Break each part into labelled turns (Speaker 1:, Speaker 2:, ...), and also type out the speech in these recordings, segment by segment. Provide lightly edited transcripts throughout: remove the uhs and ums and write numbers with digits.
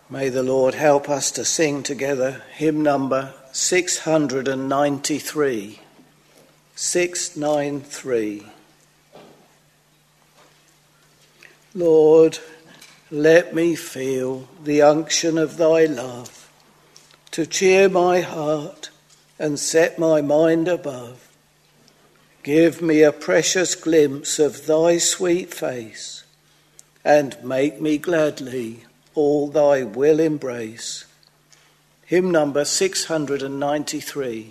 Speaker 1: May the Lord help us to sing together hymn number 693. 693. Lord, let me feel the unction of thy love, to cheer my heart and set my mind above. Give me a precious glimpse of thy sweet face, and make me gladly all thy will embrace. Hymn number 693.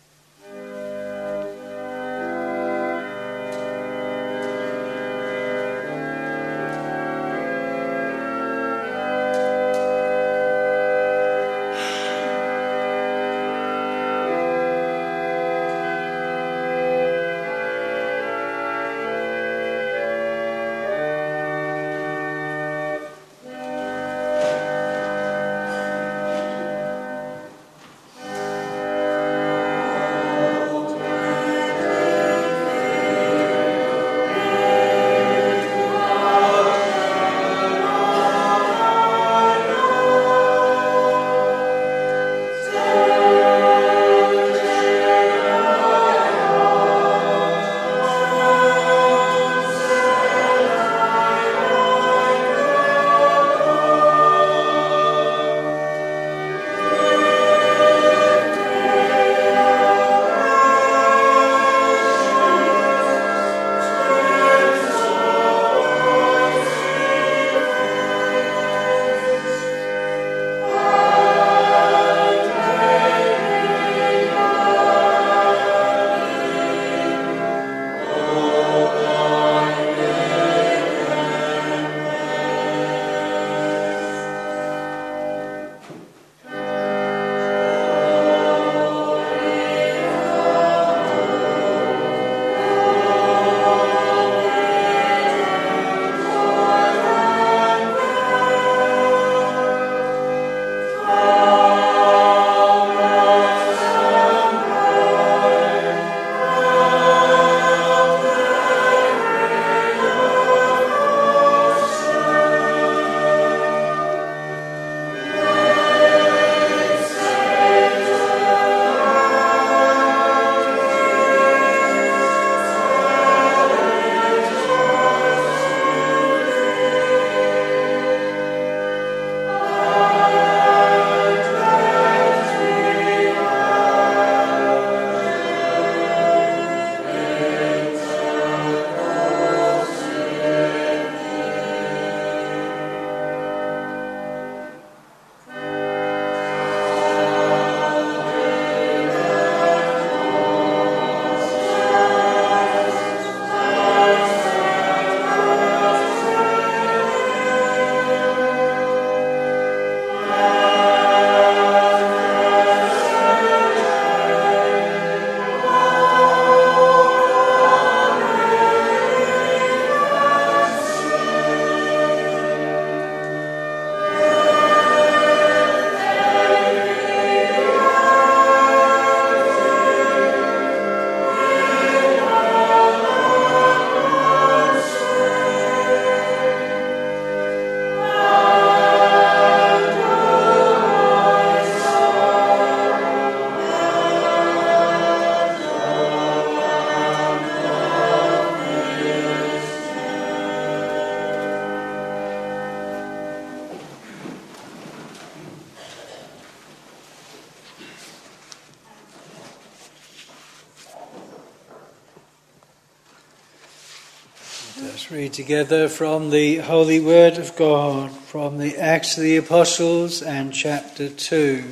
Speaker 2: Let's read together from the Holy Word of God, from the Acts of the Apostles and chapter 2.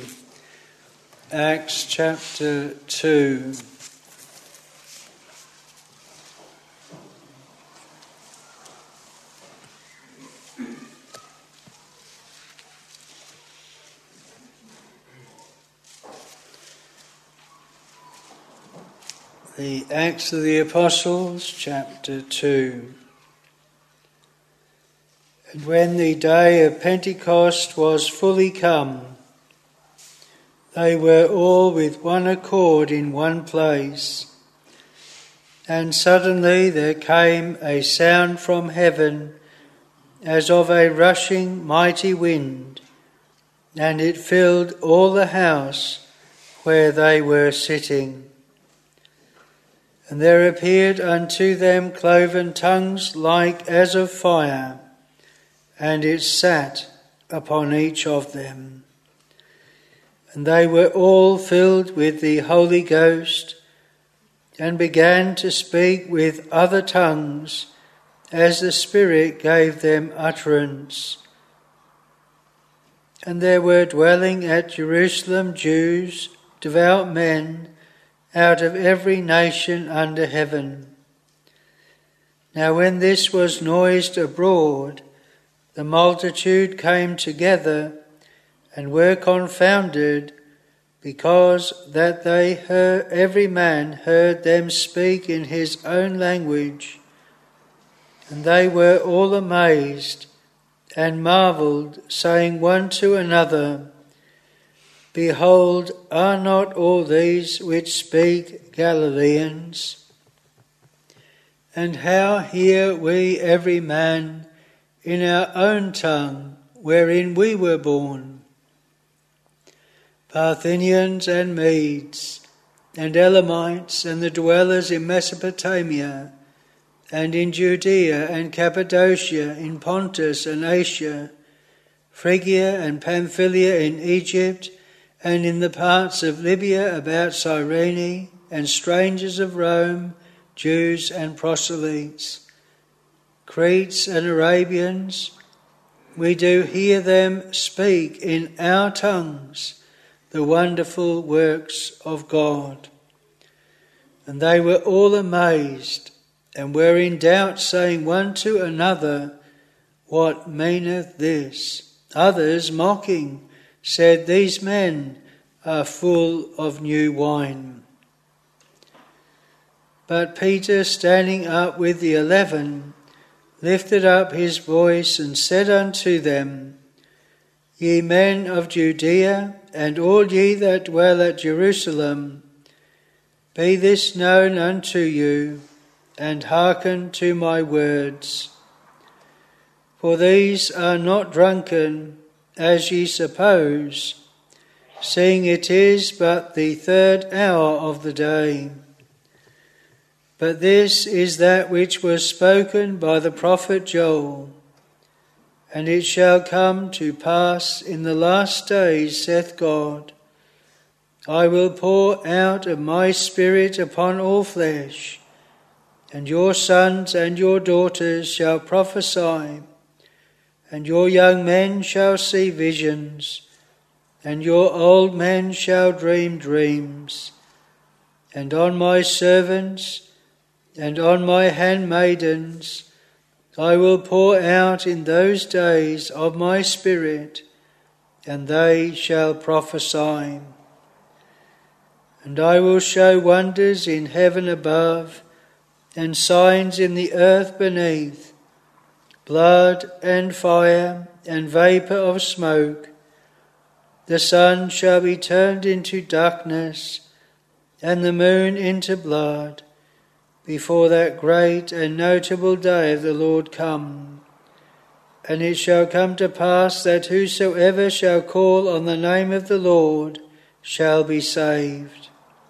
Speaker 2: Acts chapter 2. The Acts of the Apostles, chapter 2. And when the day of Pentecost was fully come, they were all with one accord in one place. And suddenly there came a sound from heaven as of a rushing mighty wind, and it filled all the house where they were sitting. And there appeared unto them cloven tongues like as of fire, and it sat upon each of them. And they were all filled with the Holy Ghost, and began to speak with other tongues, as the Spirit gave them utterance. And there were dwelling at Jerusalem Jews, devout men, out of every nation under heaven. Now when this was noised abroad, the multitude came together, and were confounded, because that they every man heard them speak in his own language. And they were all amazed, and marvelled, saying one to another, Behold, are not all these which speak Galileans? And how hear we every man in our own tongue wherein we were born? Parthians and Medes, and Elamites, and the dwellers in Mesopotamia, and in Judea and Cappadocia, in Pontus and Asia, Phrygia and Pamphylia in Egypt, and in the parts of Libya about Cyrene, and strangers of Rome, Jews and proselytes, Cretes and Arabians, we do hear them speak in our tongues the wonderful works of God. And they were all amazed, and were in doubt, saying one to another, What meaneth this? Others, mocking, said, These men are full of new wine. But Peter, standing up with the 11, lifted up his voice and said unto them, Ye men of Judea, and all ye that dwell at Jerusalem, be this known unto you, and hearken to my words. For these are not drunken, as ye suppose, seeing it is but the 3rd hour of the day. But this is that which was spoken by the prophet Joel. And it shall come to pass in the last days, saith God, I will pour out of my Spirit upon all flesh, and your sons and your daughters shall prophesy, and your young men shall see visions, and your old men shall dream dreams. And on my servants and on my handmaidens I will pour out in those days of my Spirit, and they shall prophesy. And I will show wonders in heaven above, and signs in the earth beneath, blood and fire and vapour of smoke. The sun shall be turned into darkness, and the moon into blood, before that great and notable day of the Lord come. And it shall come to pass that whosoever shall call on the name of the Lord shall be saved.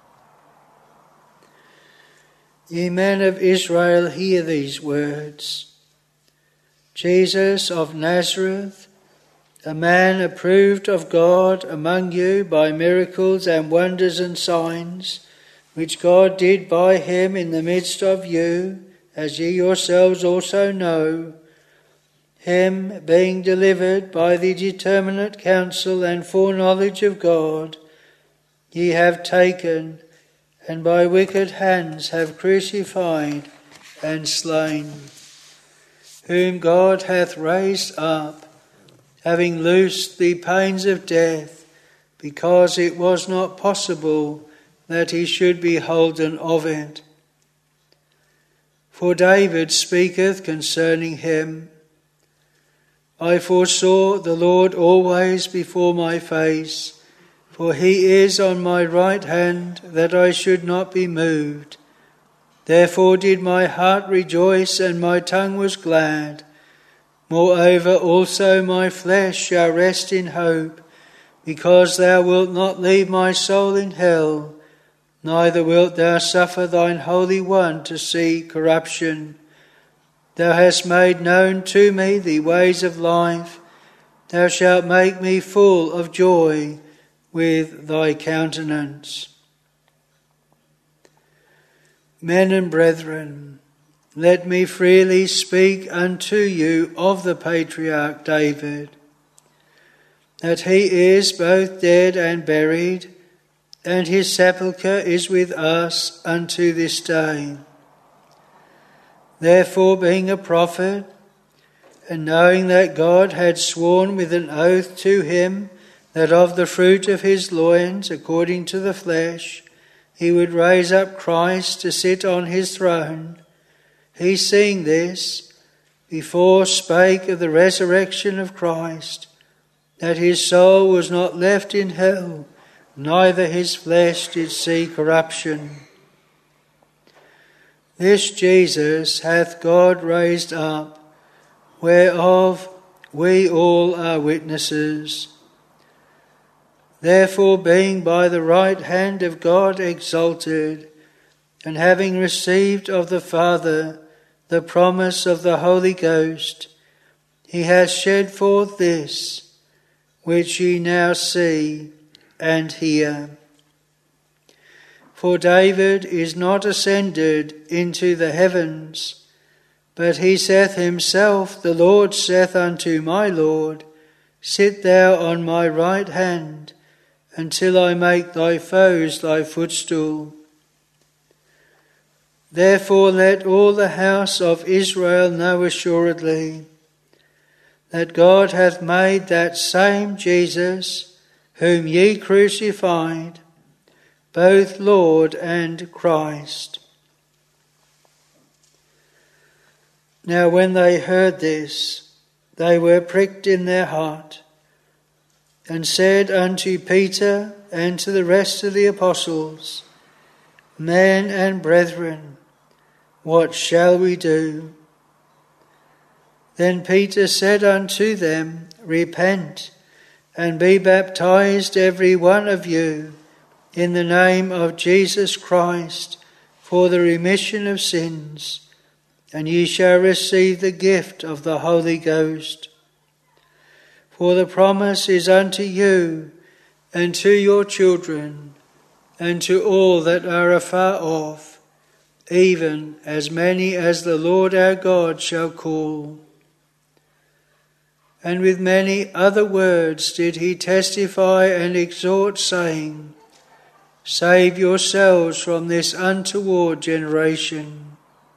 Speaker 2: Ye men of Israel, hear these words. Jesus of Nazareth, a man approved of God among you by miracles and wonders and signs, which God did by him in the midst of you, as ye yourselves also know, him being delivered by the determinate counsel and foreknowledge of God, ye have taken, and by wicked hands have crucified and slain, whom God hath raised up, having loosed the pains of death, because it was not possible that he should be holden of it. For David speaketh concerning him, I foresaw the Lord always before my face, for he is on my right hand, that I should not be moved. Therefore did my heart rejoice, and my tongue was glad. Moreover also my flesh shall rest in hope, because thou wilt not leave my soul in hell, neither wilt thou suffer thine Holy One to see corruption. Thou hast made known to me the ways of life. Thou shalt make me full of joy with thy countenance. Men and brethren, let me freely speak unto you of the patriarch David, that he is both dead and buried, and his sepulchre is with us unto this day. Therefore, being a prophet, and knowing that God had sworn with an oath to him that of the fruit of his loins, according to the flesh, he would raise up Christ to sit on his throne, he, seeing this, before spake of the resurrection of Christ, that his soul was not left in hell, neither his flesh did see corruption. This Jesus hath God raised up, whereof we all are witnesses. Therefore, being by the right hand of God exalted, and having received of the Father the promise of the Holy Ghost, he hath shed forth this, which ye now see and hear. For David is not ascended into the heavens, but he saith himself, the Lord saith unto my Lord, sit thou on my right hand, until I make thy foes thy footstool. Therefore let all the house of Israel know assuredly that God hath made that same Jesus, whom ye crucified, both Lord and Christ. Now when they heard this, they were pricked in their heart, and said unto Peter and to the rest of the apostles, Men and brethren, what shall we do? Then Peter said unto them, Repent, and be baptized every one of you in the name of Jesus Christ for the remission of sins, and ye shall receive the gift of the Holy Ghost. For the promise is unto you, and to your children, and to all that are afar off, even as many as the Lord our God shall call. And with many other words did he testify and exhort, saying, Save yourselves from this untoward generation.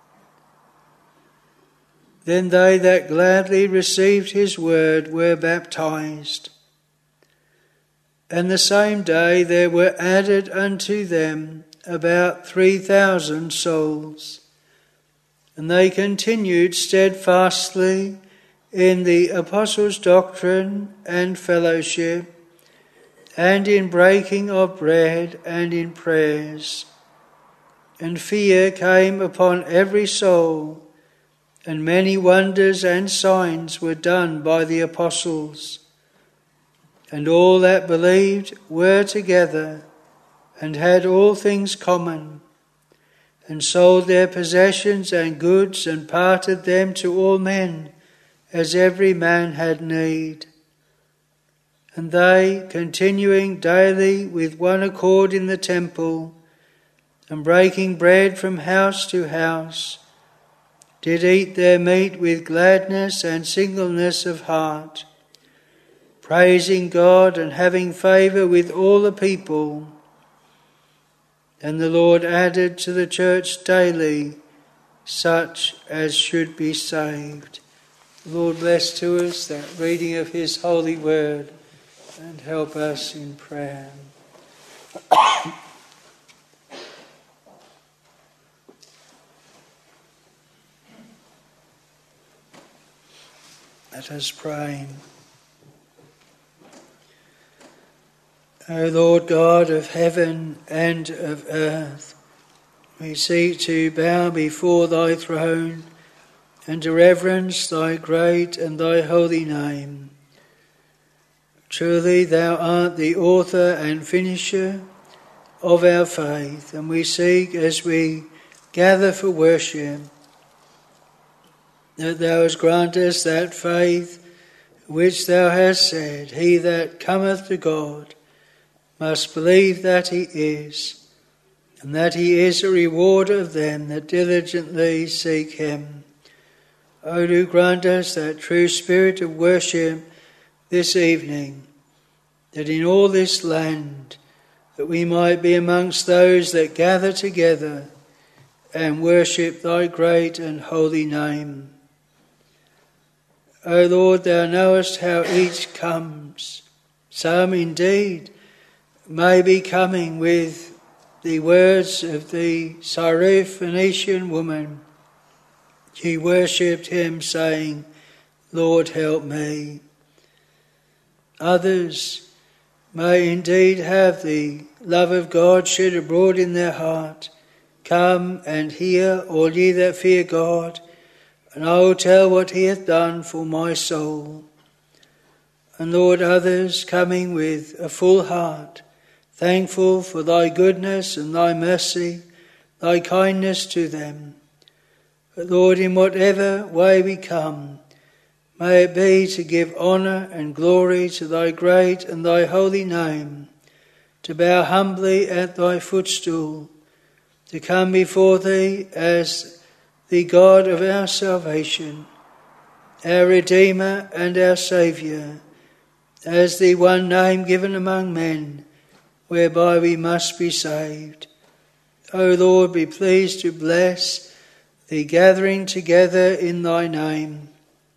Speaker 2: Then they that gladly received his word were baptized. And the same day there were added unto them about 3,000 souls. And they continued steadfastly in the apostles' doctrine and fellowship, and in breaking of bread and in prayers. And fear came upon every soul, and many wonders and signs were done by the apostles. And all that believed were together, and had all things common, and sold their possessions and goods, and parted them to all men, as every man had need. And they, continuing daily with one accord in the temple, and breaking bread from house to house, did eat their meat with gladness and singleness of heart, praising God and having favour with all the people. And the Lord added to the church daily such as should be saved. The Lord bless to us that reading of his holy word, and help us in prayer. Let us pray. O Lord God of heaven and of earth, we seek to bow before thy throne and to reverence thy great and thy holy name. Truly thou art the author and finisher of our faith, and we seek as we gather for worship that thou hast granted us that faith which thou hast said, he that cometh to God must believe that he is, and that he is a rewarder of them that diligently seek him. O do grant us that true spirit of worship this evening, that in all this land that we might be amongst those that gather together and worship thy great and holy name. O Lord, thou knowest how each comes. Some indeed may be coming with the words of the Syrophoenician woman. She worshipped him, saying, Lord, help me. Others may indeed have the love of God shed abroad in their heart. Come and hear, all ye that fear God, and I will tell what he hath done for my soul. And Lord, others coming with a full heart, thankful for thy goodness and thy mercy, thy kindness to them. But Lord, in whatever way we come, may it be to give honour and glory to thy great and thy holy name, to bow humbly at thy footstool, to come before thee as the God of our salvation, our Redeemer and our Saviour, as the one name given among men, whereby we must be saved. O Lord, be pleased to bless the gathering together in thy name.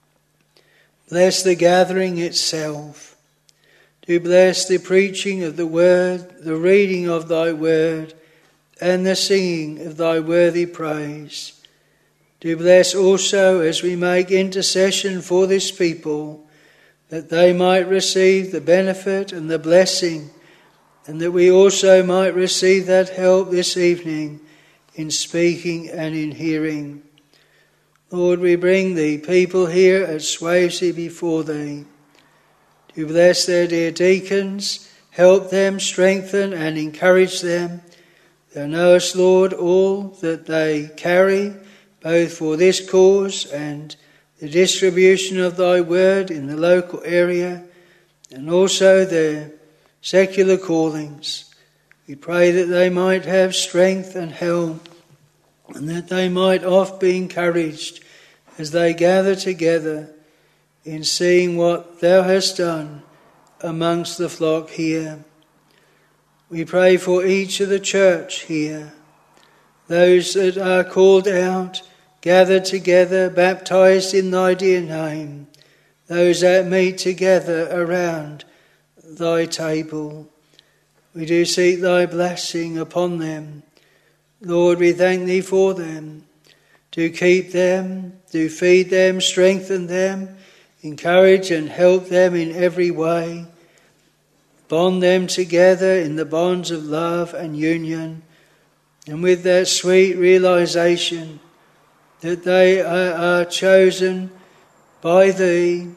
Speaker 2: Bless the gathering itself. Do bless the preaching of the word, the reading of thy word, and the singing of thy worthy praise. Do bless also as we make intercession for this people, that they might receive the benefit and the blessing, and that we also might receive that help this evening in speaking and in hearing. Lord, we bring the people here at Swavesey before thee. Do bless their dear deacons, help them, strengthen and encourage them. Thou knowest, Lord, all that they carry, both for this cause and the distribution of thy word in the local area, and also their secular callings. We pray that they might have strength and help, and that they might oft be encouraged as they gather together in seeing what thou hast done amongst the flock here. We pray for each of the church here, those that are called out, gathered together, baptized in thy dear name, those that meet together around thy table. We do seek thy blessing upon them. Lord, we thank thee for them. Do keep them, do feed them, strengthen them, encourage and help them in every way. Bond them together in the bonds of love and union, and with that sweet realization that they are chosen by thee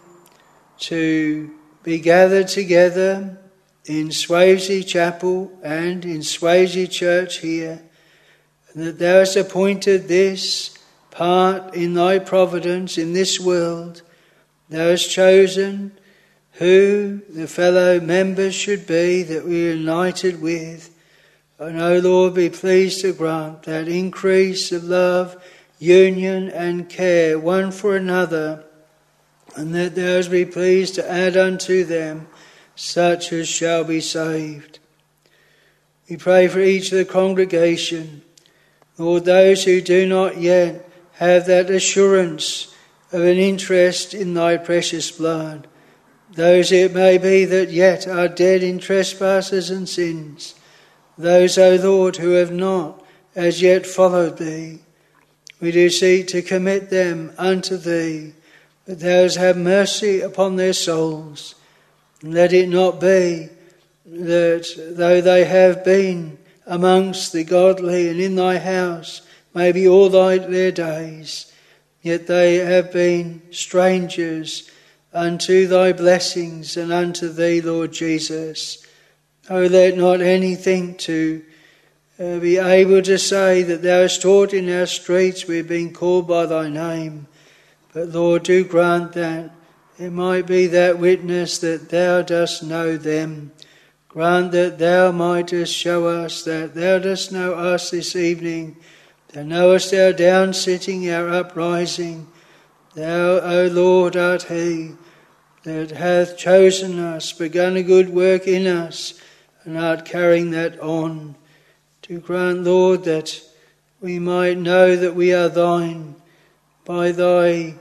Speaker 2: to be gathered together in Swavesey Chapel and in Swavesey Church here, and that thou hast appointed this part in thy providence in this world. Thou hast chosen who the fellow members should be that we are united with. And O Lord, be pleased to grant that increase of love, union and care one for another, and that thou hast be pleased to add unto them such as shall be saved. We pray for each of the congregation, Lord, those who do not yet have that assurance of an interest in thy precious blood, those it may be that yet are dead in trespasses and sins, those, O Lord, who have not as yet followed thee. We do seek to commit them unto thee, that thou hast have mercy upon their souls. And let it not be that though they have been amongst the godly and in thy house, maybe all their days, yet they have been strangers unto thy blessings and unto thee, Lord Jesus. O let not any think to be able to say that thou hast taught in our streets, we have been called by thy name. But Lord, do grant that it might be that witness that thou dost know them. Grant that thou mightest show us that thou dost know us this evening. Thou knowest our down sitting, our uprising. Thou, O Lord, art he that hath chosen us, begun a good work in us, and art carrying that on. To grant, Lord, that we might know that we are thine by thy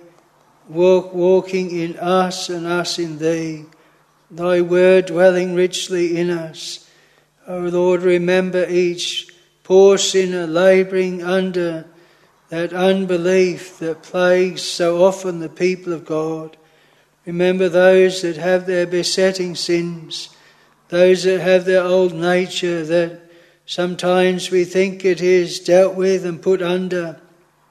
Speaker 2: walking in us and us in thee, thy word dwelling richly in us. O Lord, remember each poor sinner labouring under that unbelief that plagues so often the people of God. Remember those that have their besetting sins, those that have their old nature that sometimes we think it is dealt with and put under,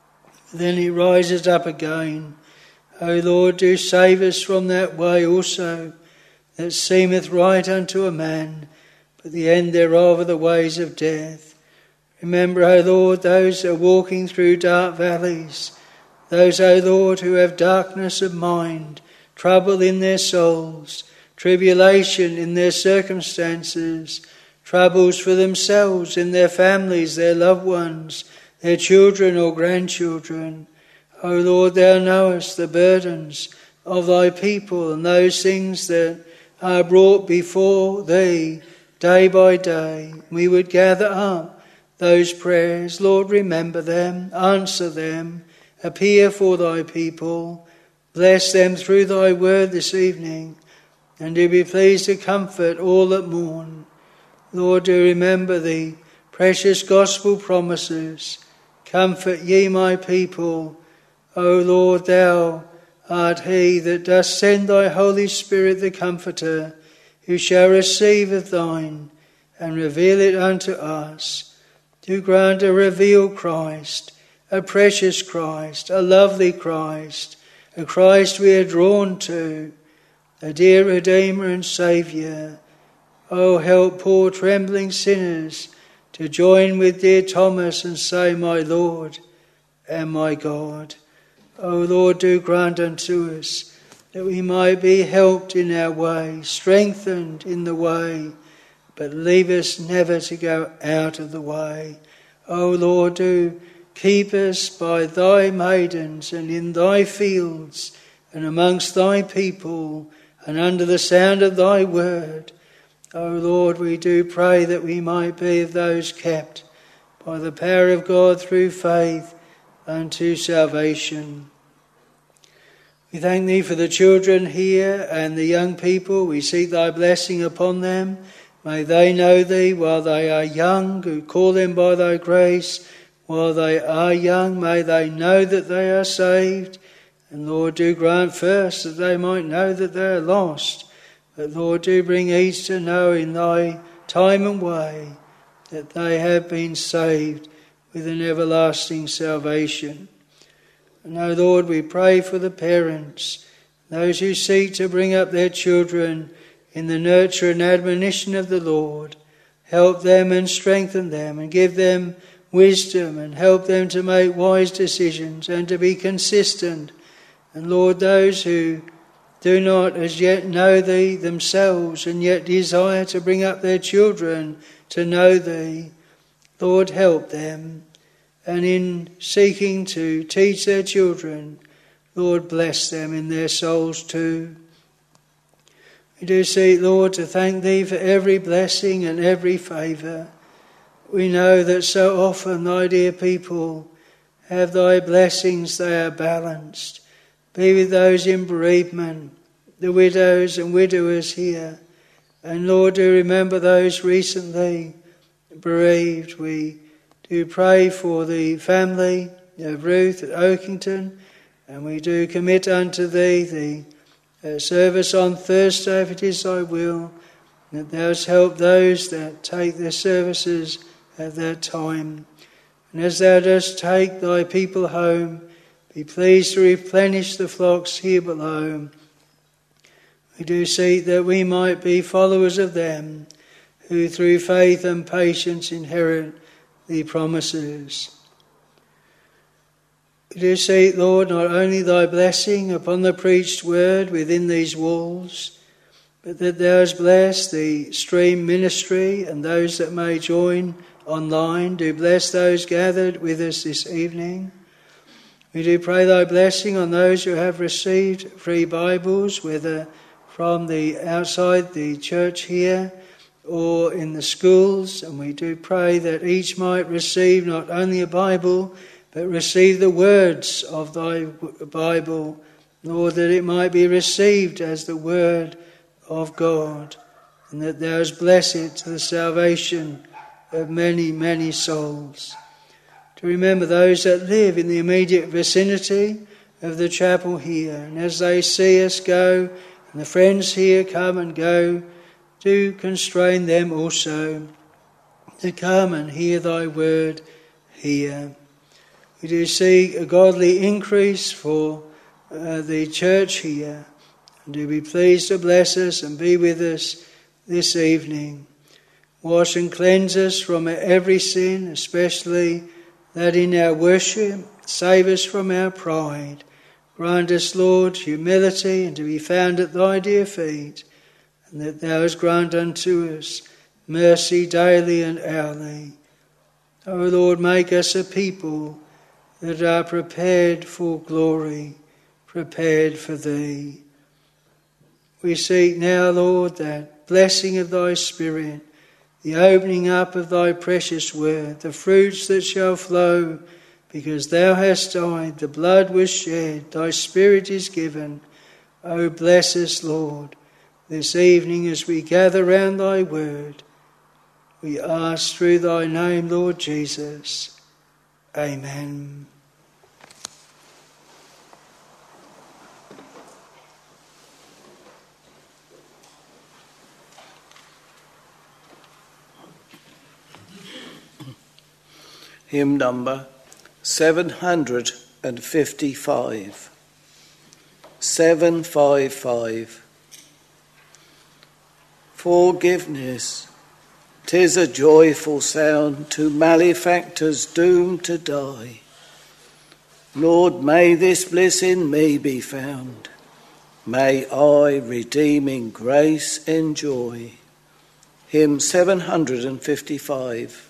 Speaker 2: then it rises up again. O Lord, do save us from that way also, that seemeth right unto a man, but the end thereof are the ways of death. Remember, O Lord, those that are walking through dark valleys, those, O Lord, who have darkness of mind, trouble in their souls, tribulation in their circumstances, troubles for themselves, in their families, their loved ones, their children or grandchildren. O Lord, thou knowest the burdens of thy people and those things that are brought before thee day by day. We would gather up those prayers. Lord, remember them, answer them, appear for thy people, bless them through thy word this evening, and do be pleased to comfort all that mourn. Lord, do remember the precious gospel promises. Comfort ye my people. O Lord, thou art he that dost send thy Holy Spirit, the Comforter, who shall receive of thine and reveal it unto us. Do grant a revealed Christ, a precious Christ, a lovely Christ, a Christ we are drawn to, a dear Redeemer and Saviour. O help poor trembling sinners to join with dear Thomas and say, my Lord and my God. O Lord, do grant unto us that we might be helped in our way, strengthened in the way, but leave us never to go out of the way. O Lord, do keep us by thy maidens and in thy fields and amongst thy people and under the sound of thy word. O Lord, we do pray that we might be of those kept by the power of God through faith unto salvation. We thank thee for the children here and the young people. We seek thy blessing upon them. May they know thee while they are young, who call them by thy grace. While they are young, may they know that they are saved. And Lord, do grant first that they might know that they are lost. But Lord, do bring each to know in thy time and way that they have been saved with an everlasting salvation. And O Lord, we pray for the parents, those who seek to bring up their children in the nurture and admonition of the Lord. Help them and strengthen them and give them wisdom and help them to make wise decisions and to be consistent. And Lord, those who do not as yet know thee themselves and yet desire to bring up their children to know thee, Lord, help them. And in seeking to teach their children, Lord, bless them in their souls too. We do seek, Lord, to thank thee for every blessing and every favour. We know that so often thy dear people have thy blessings, they are balanced. Be with those in bereavement, the widows and widowers here. And Lord, do remember those recently bereaved. We do pray for the family of Ruth at Oakington, and we do commit unto thee the service on Thursday, if it is thy will, that thou hast helped those that take their services at that time. And as thou dost take thy people home, be pleased to replenish the flocks here below, We do seek that we might be followers of them who through faith and patience inherit the promises. We do seek, Lord, not only thy blessing upon the preached word within these walls, but that thou hast blessed the stream ministry and those that may join online. Do bless those gathered with us this evening. We do pray thy blessing on those who have received free Bibles, whether from the outside the church here or in the schools. And we do pray that each might receive not only a Bible, but receive the words of thy Bible, Lord, that it might be received as the word of God, and that thou hast blessed it to the salvation of many, many souls. To remember those that live in the immediate vicinity of the chapel here, and as they see us go, and the friends here come and go, do constrain them also to come and hear thy word here. We do seek a godly increase for the church here, and do be pleased to bless us and be with us this evening. Wash and cleanse us from every sin, especially that in our worship. Save us from our pride. Grant us, Lord, humility and to be found at thy dear feet, and that thou hast granted unto us mercy daily and hourly. O Lord, make us a people that are prepared for glory, prepared for thee. We seek now, Lord, that blessing of thy Spirit, the opening up of thy precious word, the fruits that shall flow, because thou hast died, the blood was shed, thy Spirit is given. O bless us, Lord, this evening as we gather round thy word. We ask through thy name, Lord Jesus. Amen.
Speaker 1: Hymn number 755. 755. Forgiveness, 'tis a joyful sound to malefactors doomed to die. Lord, may this bliss in me be found. May I redeeming grace enjoy. Hymn 755.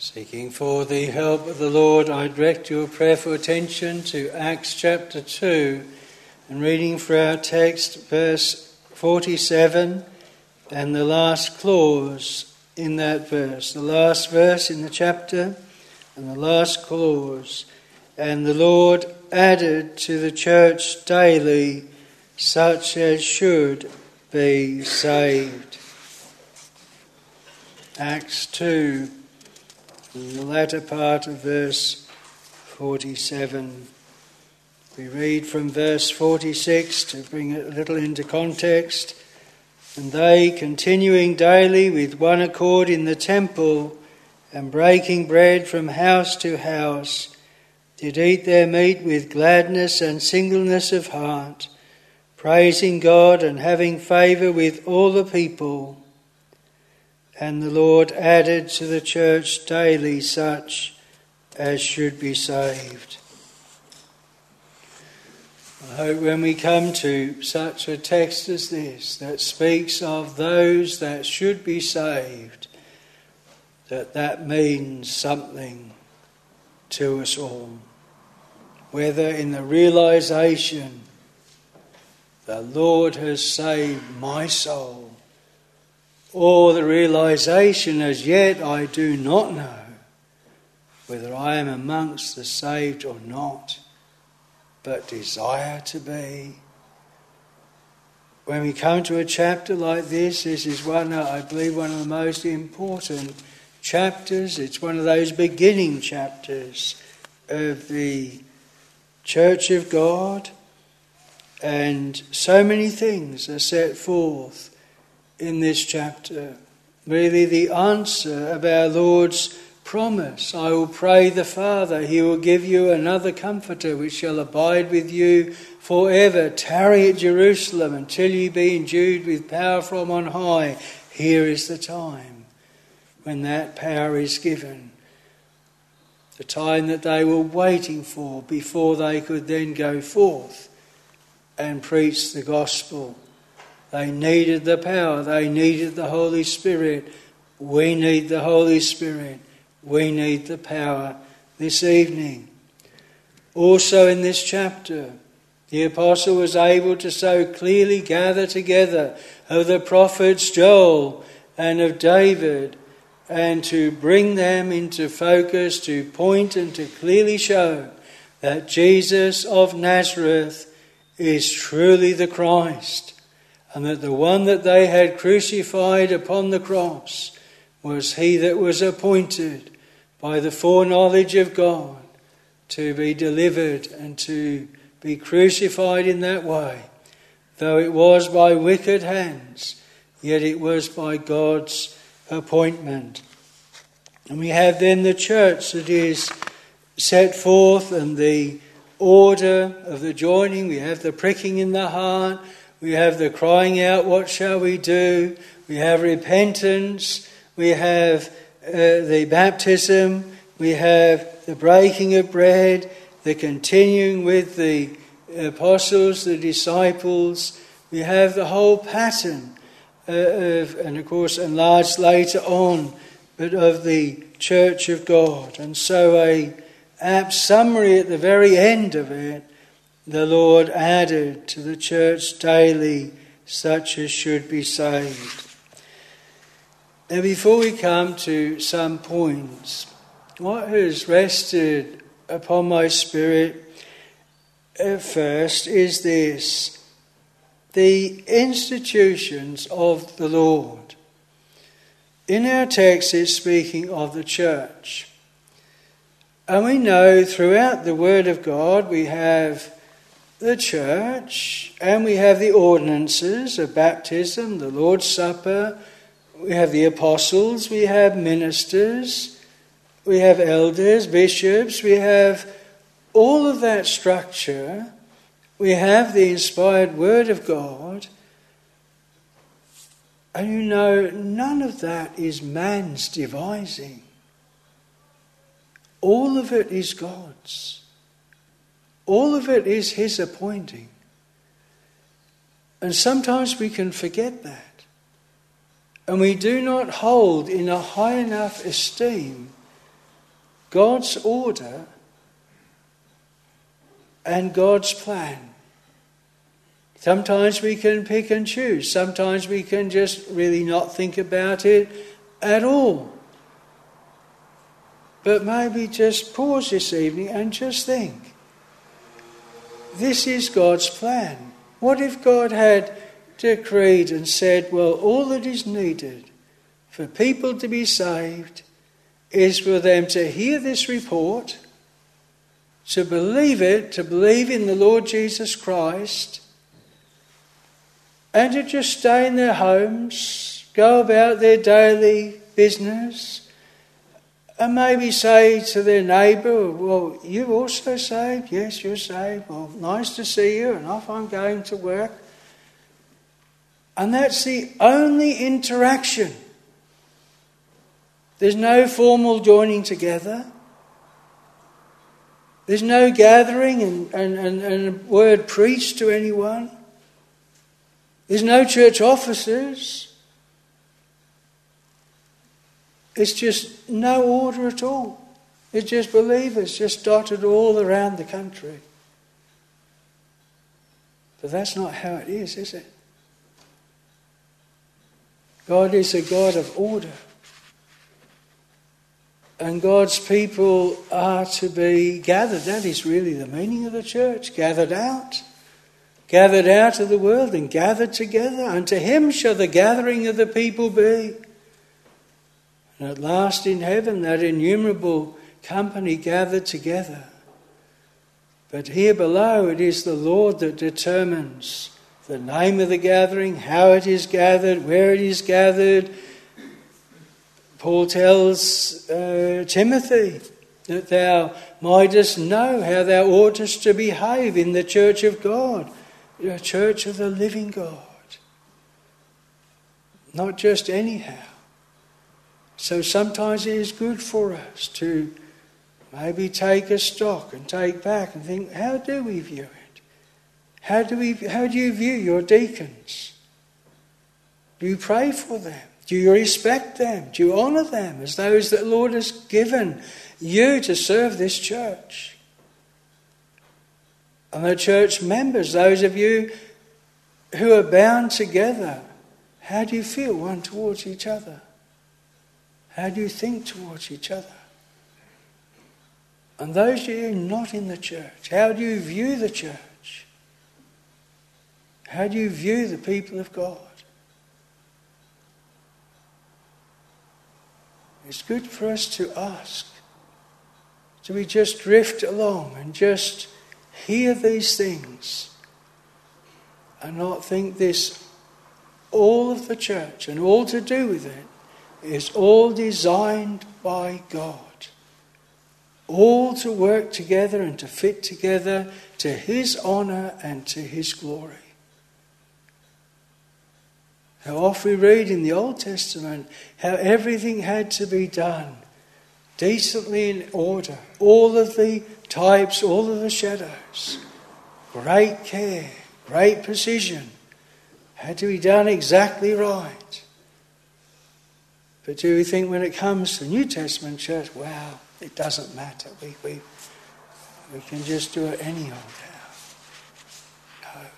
Speaker 2: Seeking for the help of the Lord, I direct your prayerful attention to Acts chapter 2 and reading for our text verse 47 and the last clause in that verse. The last verse in the chapter and the last clause. And the Lord added to the church daily such as should be saved. Acts 2. In the latter part of verse 47. We read from verse 46 to bring it a little into context. And they, continuing daily with one accord in the temple, and breaking bread from house to house, did eat their meat with gladness and singleness of heart, praising God and having favour with all the people. And the Lord added to the church daily such as should be saved. I hope when we come to such a text as this, that speaks of those that should be saved, that means something to us all. Whether in the realisation, the Lord has saved my soul, or the realisation, as yet I do not know whether I am amongst the saved or not, but desire to be. When we come to a chapter like this is I believe one of the most important chapters. It's one of those beginning chapters of the Church of God, and so many things are set forth in this chapter. Really the answer of our Lord's promise. I will pray the Father, he will give you another comforter which shall abide with you forever. Tarry at Jerusalem until you be endued with power from on high. Here is the time when that power is given. The time that they were waiting for before they could then go forth and preach the gospel. They needed the power. They needed the Holy Spirit. We need the Holy Spirit. We need the power this evening. Also in this chapter, the apostle was able to so clearly gather together of the prophets Joel and of David, and to bring them into focus, to point and to clearly show that Jesus of Nazareth is truly the Christ, and that the one that they had crucified upon the cross was he that was appointed by the foreknowledge of God to be delivered and to be crucified in that way. Though it was by wicked hands, yet it was by God's appointment. And we have then the church that is set forth, and the order of the joining. We have the pricking in the heart. We have the crying out, what shall we do? We have repentance. We have the baptism. We have the breaking of bread, the continuing with the apostles, the disciples. We have the whole pattern and of course enlarged later on, but of the Church of God. And so a apt summary at the very end of it, the Lord added to the church daily such as should be saved. Now before we come to some points, what has rested upon my spirit at first is this: the institutions of the Lord. In our text it's speaking of the church. And we know throughout the Word of God we have the church, and we have the ordinances of baptism, the Lord's Supper, we have the apostles, we have ministers, we have elders, bishops, we have all of that structure. We have the inspired Word of God. And you know, none of that is man's devising. All of it is God's. All of it is his appointing. And sometimes we can forget that. And we do not hold in a high enough esteem God's order and God's plan. Sometimes we can pick and choose. Sometimes we can just really not think about it at all. But maybe just pause this evening and just think. This is God's plan. What if God had decreed and said, well, all that is needed for people to be saved is for them to hear this report, to believe it, to believe in the Lord Jesus Christ, and to just stay in their homes, go about their daily business, and maybe say to their neighbour, well, you also saved? Yes, you're saved. Well, nice to see you, and off I'm going to work. And that's the only interaction. There's no formal joining together. There's no gathering and a word preached to anyone. There's no church offices. It's just no order at all. It's just believers just dotted all around the country. But that's not how it is it? God is a God of order. And God's people are to be gathered. That is really the meaning of the church. Gathered out of the world and gathered together. Unto him shall the gathering of the people be. And at last in heaven, that innumerable company gathered together. But here below, it is the Lord that determines the name of the gathering, how it is gathered, where it is gathered. Paul tells Timothy that thou mightest know how thou oughtest to behave in the church of God, the church of the living God. Not just anyhow. So sometimes it is good for us to maybe take a stock and take back and think, how do we view it? How do you view your deacons? Do you pray for them? Do you respect them? Do you honour them as those that the Lord has given you to serve this church? And the church members, those of you who are bound together, how do you feel one towards each other? How do you think towards each other? And those of you not in the church, how do you view the church? How do you view the people of God? It's good for us to ask. Do we just drift along and just hear these things and not think this, all of the church and all to do with it is all designed by God. All to work together and to fit together to his honour and to his glory. How often we read in the Old Testament how everything had to be done decently in order. All of the types, all of the shadows. Great care, great precision. Had to be done exactly right. But do we think when it comes to the New Testament church, wow, it doesn't matter. We can just do it anyhow. No.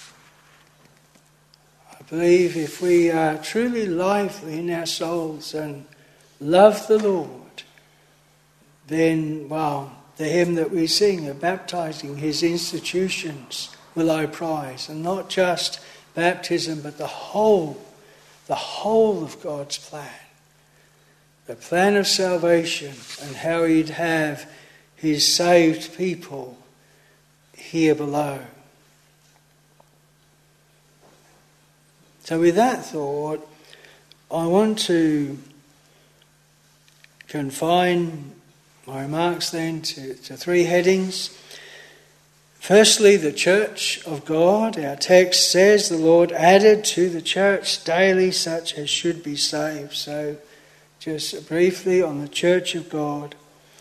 Speaker 2: I believe if we are truly lively in our souls and love the Lord, then, the hymn that we sing of baptizing his institutions will I prize. And not just baptism, but the whole of God's plan. The plan of salvation and how he'd have his saved people here below. So with that thought, I want to confine my remarks then to three headings. Firstly, the church of God. Our text says the Lord added to the church daily such as should be saved. So just briefly on the church of God.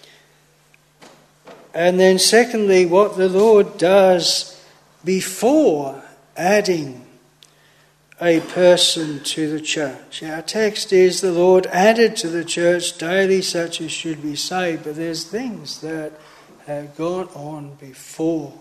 Speaker 2: And then secondly, what the Lord does before adding a person to the church. Our text is the Lord added to the church daily such as should be saved, but there's things that have gone on before.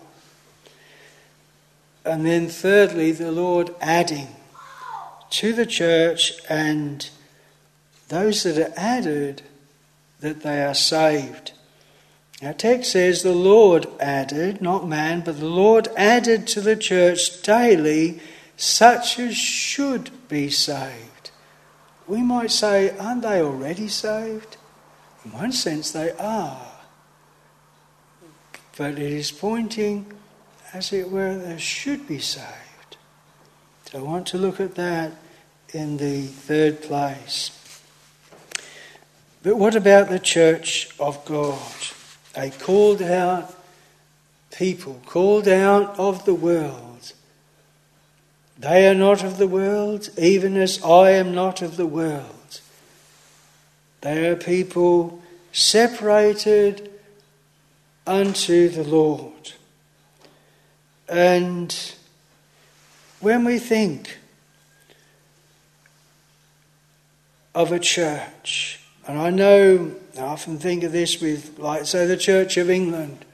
Speaker 2: And then thirdly, the Lord adding to the church, and those that are added, that they are saved. Our text says the Lord added, not man, but the Lord added to the church daily such as should be saved. We might say, aren't they already saved? In one sense they are. But it is pointing, as it were, they should be saved. So I want to look at that in the third place. But what about the church of God? A called out people, called out of the world. They are not of the world, even as I am not of the world. They are people separated unto the Lord. And when we think of a church, and I know, I often think of this with, like, say, the Church of England.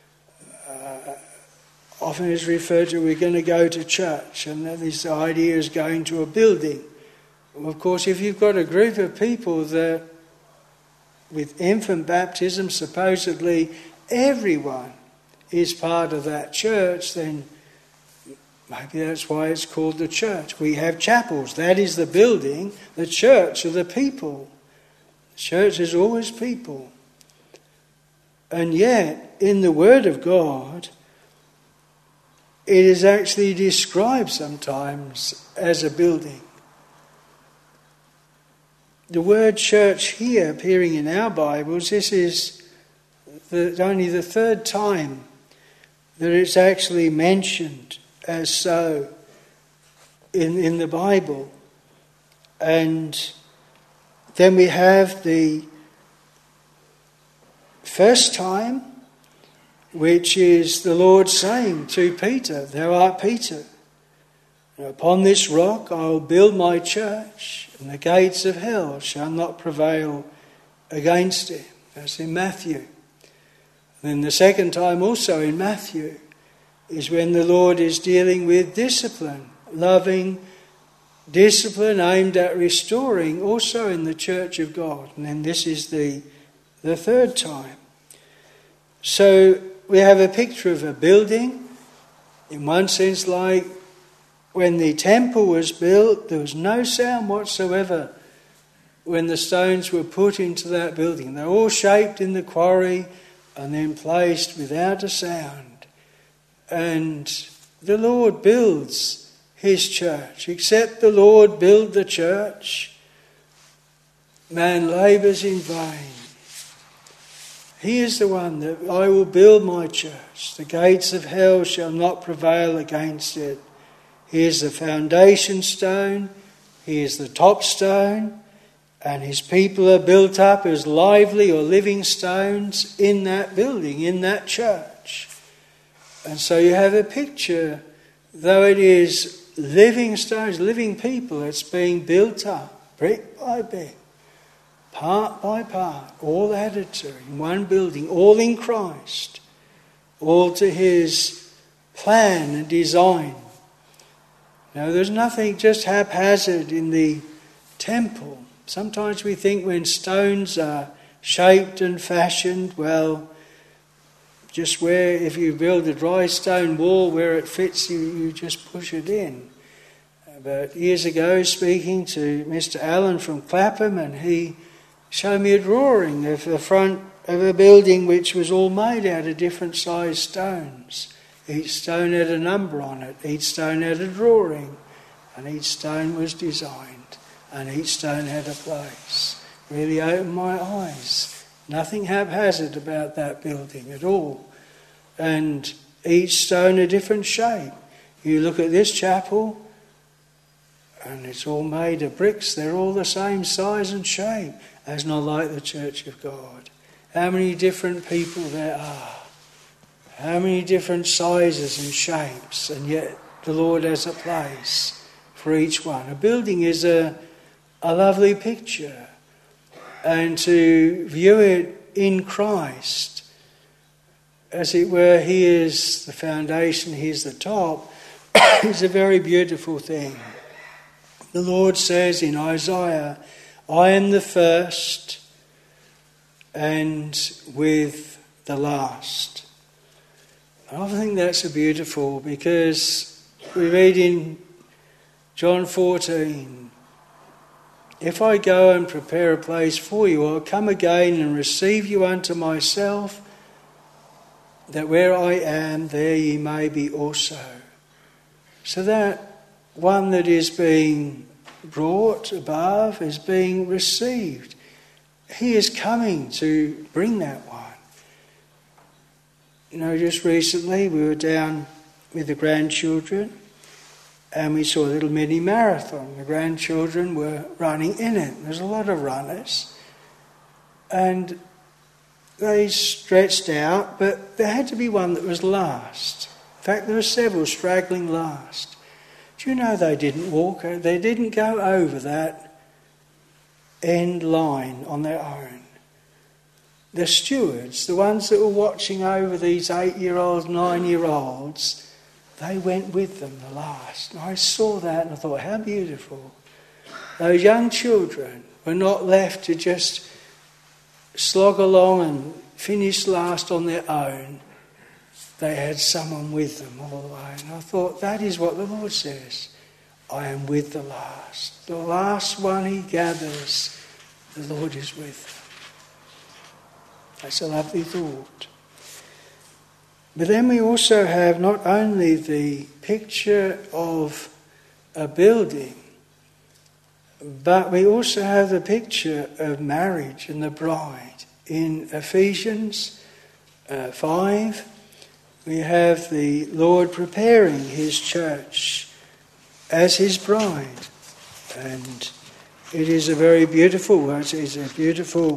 Speaker 2: Often is referred to, we're going to go to church, and this idea is going to a building. Well, of course, if you've got a group of people that, with infant baptism, supposedly everyone is part of that church, then maybe that's why it's called the church. We have chapels. That is the building. The church are the people. The church is always people. And yet, in the Word of God, it is actually described sometimes as a building. The word church here appearing in our Bibles, this is only the third time that it's actually mentioned as so in the Bible. And then we have the first time, which is the Lord saying to Peter, "Thou art Peter, and upon this rock I will build my church, and the gates of hell shall not prevail against it." That's in Matthew. And then the second time also in Matthew is when the Lord is dealing with discipline, loving discipline aimed at restoring, also in the church of God. And then this is the third time. So we have a picture of a building, in one sense, like when the temple was built, there was no sound whatsoever when the stones were put into that building. They were all shaped in the quarry and then placed without a sound. And the Lord builds his church. Except the Lord build the church, man labours in vain. He is the one that I will build my church. The gates of hell shall not prevail against it. He is the foundation stone. He is the top stone. And his people are built up as lively or living stones in that building, in that church. And so you have a picture, though it is living stones, living people, it's being built up, brick by brick, part by part, all added to in one building, all in Christ, all to his plan and design. Now, there's nothing just haphazard in the temple. Sometimes we think when stones are shaped and fashioned, well, just where, if you build a dry stone wall where it fits, you just push it in. But years ago, speaking to Mr. Allen from Clapham, and he showed me a drawing of the front of a building which was all made out of different sized stones. Each stone had a number on it, each stone had a drawing, and each stone was designed, and each stone had a place. Really opened my eyes. Nothing haphazard about that building at all. And each stone a different shape. You look at this chapel, and it's all made of bricks. They're all the same size and shape. That's not like the Church of God. How many different people there are. How many different sizes and shapes. And yet the Lord has a place for each one. A building is a lovely picture, and to view it in Christ, as it were, He is the foundation, He is the top, is a very beautiful thing. The Lord says in Isaiah, I am the first and with the last. I think that's beautiful, because we read in John 14, if I go and prepare a place for you, I'll come again and receive you unto myself, that where I am, there ye may be also. So that one that is being brought above is being received. He is coming to bring that one. You know, just recently we were down with the grandchildren and we saw a little mini marathon. The grandchildren were running in it. There's a lot of runners. And they stretched out, but there had to be one that was last. In fact, there were several straggling last. Do you know they didn't walk? They didn't go over that end line on their own. The stewards, the ones that were watching over these 8-year-olds, 9-year-olds, they went with them the last. And I saw that and I thought, how beautiful. Those young children were not left to just slog along and finish last on their own. They had someone with them all the way. And I thought, that is what the Lord says. I am with the last. The last one He gathers, the Lord is with them. That's a lovely thought. But then we also have not only the picture of a building, but we also have the picture of marriage and the bride. In Ephesians 5, we have the Lord preparing His church as His bride. And it is a very beautiful, it is a beautiful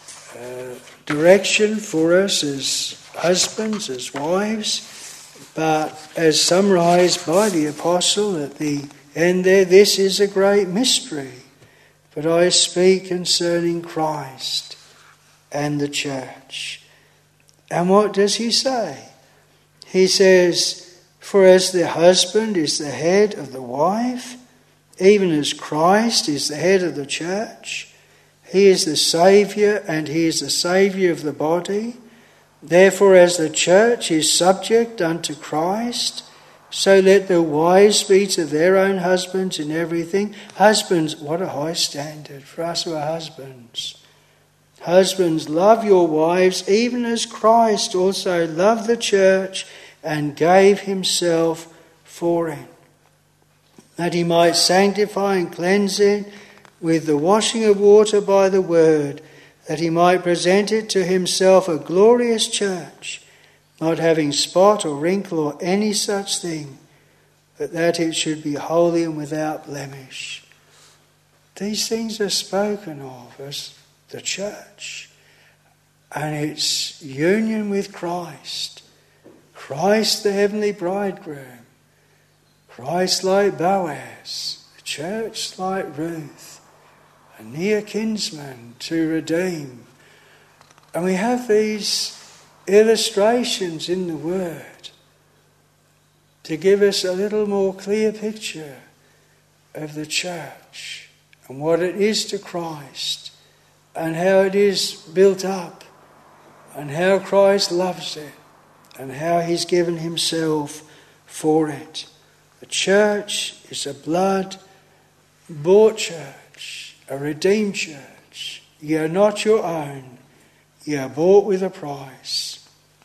Speaker 2: direction for us as husbands, as wives, but as summarised by the apostle at the end there, this is a great mystery, but I speak concerning Christ and the church. And what does he say? He says, for as the husband is the head of the wife, even as Christ is the head of the church, He is the Saviour, and He is the Saviour of the body. Therefore, as the church is subject unto Christ, so let the wives be to their own husbands in everything. Husbands, what a high standard for us who are husbands. Husbands, love your wives, even as Christ also loved the church and gave Himself for it, that He might sanctify and cleanse it with the washing of water by the word, that He might present it to Himself a glorious church, not having spot or wrinkle or any such thing, but that it should be holy and without blemish. These things are spoken of as the church and its union with Christ. Christ the heavenly bridegroom, Christ like Boaz, the church like Ruth, a near kinsman to redeem. And we have these illustrations in the Word to give us a little more clear picture of the church and what it is to Christ and how it is built up and how Christ loves it and how He's given Himself for it. The church is a blood-bought church, a redeemed church. Ye are not your own. Ye are bought with a price.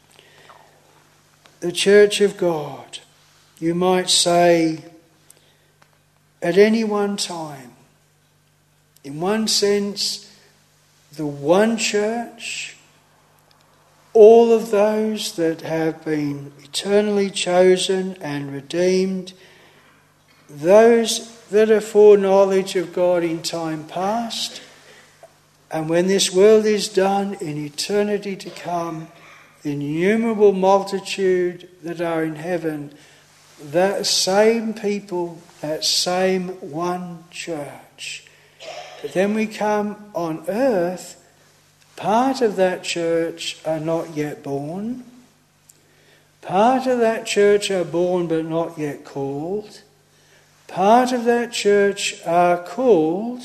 Speaker 2: The church of God, you might say, at any one time, in one sense, the one church, all of those that have been eternally chosen and redeemed, those that are foreknowledge of God in time past, and when this world is done, in eternity to come, the innumerable multitude that are in heaven, that same people, that same one church. But then we come on earth, part of that church are not yet born. Part of that church are born but not yet called. Part of that church are called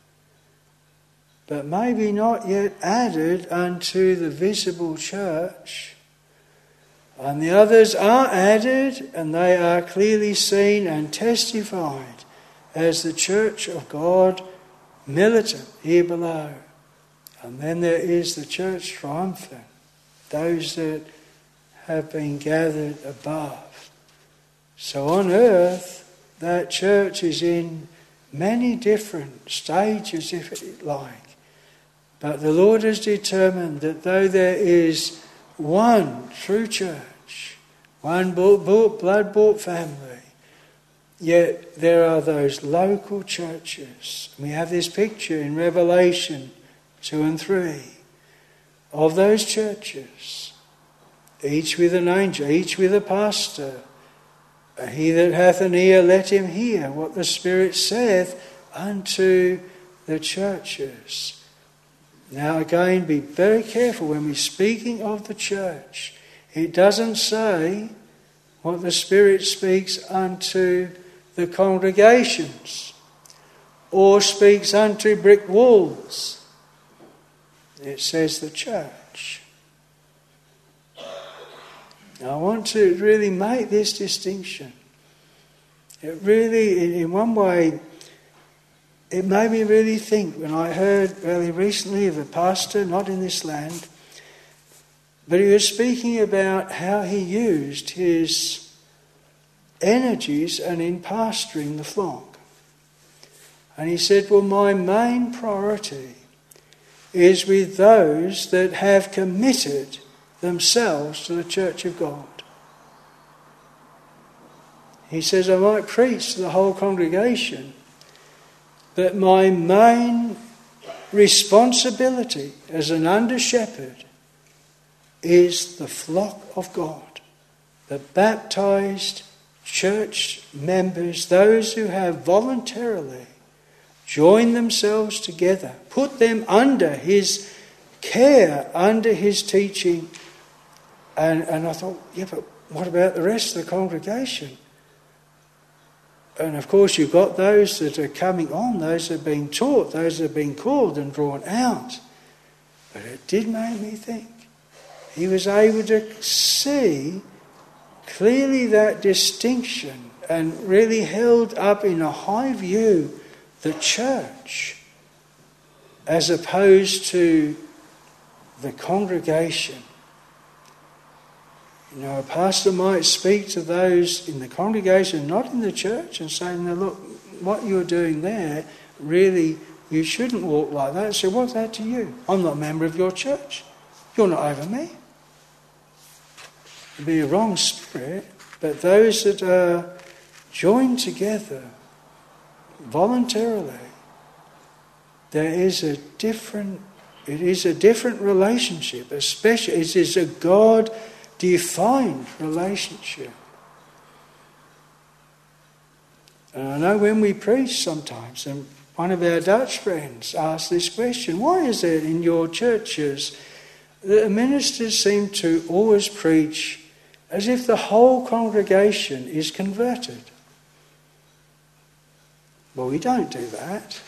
Speaker 2: but maybe not yet added unto the visible church. And the others are added, and they are clearly seen and testified as the church of God militant here below. And then there is the church triumphant, those that have been gathered above. So on earth, that church is in many different stages, if you like. But the Lord has determined that though there is one true church, one blood-bought family, yet there are those local churches. We have this picture in Revelation 2 and 3 of those churches, each with an angel, each with a pastor. He that hath an ear, let him hear what the Spirit saith unto the churches. Now again, be very careful when we're speaking of the church. It doesn't say what the Spirit speaks unto the congregations or speaks unto brick walls. It says the church. Now I want to really make this distinction. It really, in one way, it made me really think when I heard fairly recently of a pastor, not in this land, but he was speaking about how he used his energies and in pastoring the flock. And he said, well, my main priority is with those that have committed themselves to the Church of God. He says, I might preach to the whole congregation, but my main responsibility as an under-shepherd is the flock of God, the baptized church members, those who have voluntarily joined themselves together, put them under his care, under his teaching. And I thought, yeah, but what about the rest of the congregation? And of course you've got those that are coming on, those that are being taught, those that are being called and drawn out. But it did make me think. He was able to see clearly that distinction and really held up in a high view the church as opposed to the congregation. You know, a pastor might speak to those in the congregation, not in the church, and say, now look, what you're doing there, really, you shouldn't walk like that. So what's that to you? I'm not a member of your church. You're not over me. It'd be a wrong spirit, but those that are joined together voluntarily, it is a different relationship, especially it is a God-defined relationship. And I know when we preach sometimes, and one of our Dutch friends asked this question, why is it in your churches that the ministers seem to always preach as if the whole congregation is converted? Well, we don't do that.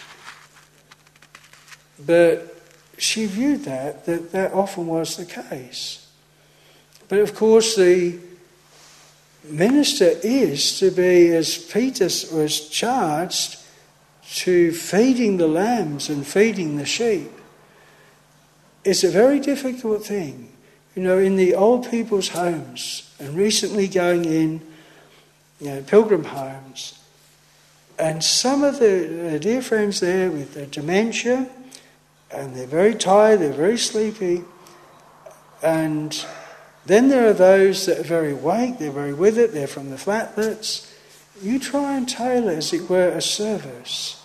Speaker 2: But she viewed that often was the case. But of course the minister is to be, as Peter was charged, to feeding the lambs and feeding the sheep. It's a very difficult thing. You know, in the old people's homes, and recently going in, pilgrim homes, and some of the dear friends there with the dementia, and they're very tired, they're very sleepy, and then there are those that are very awake, they're very with it, they're from the flatlets. You try and tailor, as it were, a service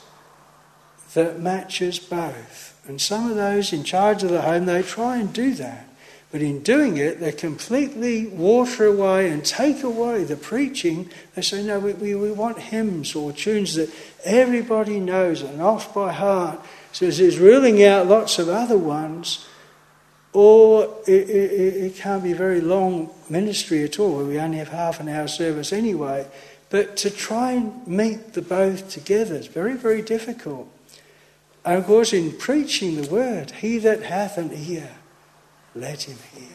Speaker 2: that matches both. And some of those in charge of the home, they try and do that. But in doing it, they completely water away and take away the preaching. They say, no, we want hymns or tunes that everybody knows and off by heart. So it's ruling out lots of other ones, or it can't be a very long ministry at all. We only have half an hour service anyway. But to try and meet the both together is very, very difficult. And of course, in preaching the word, he that hath an ear, let him hear.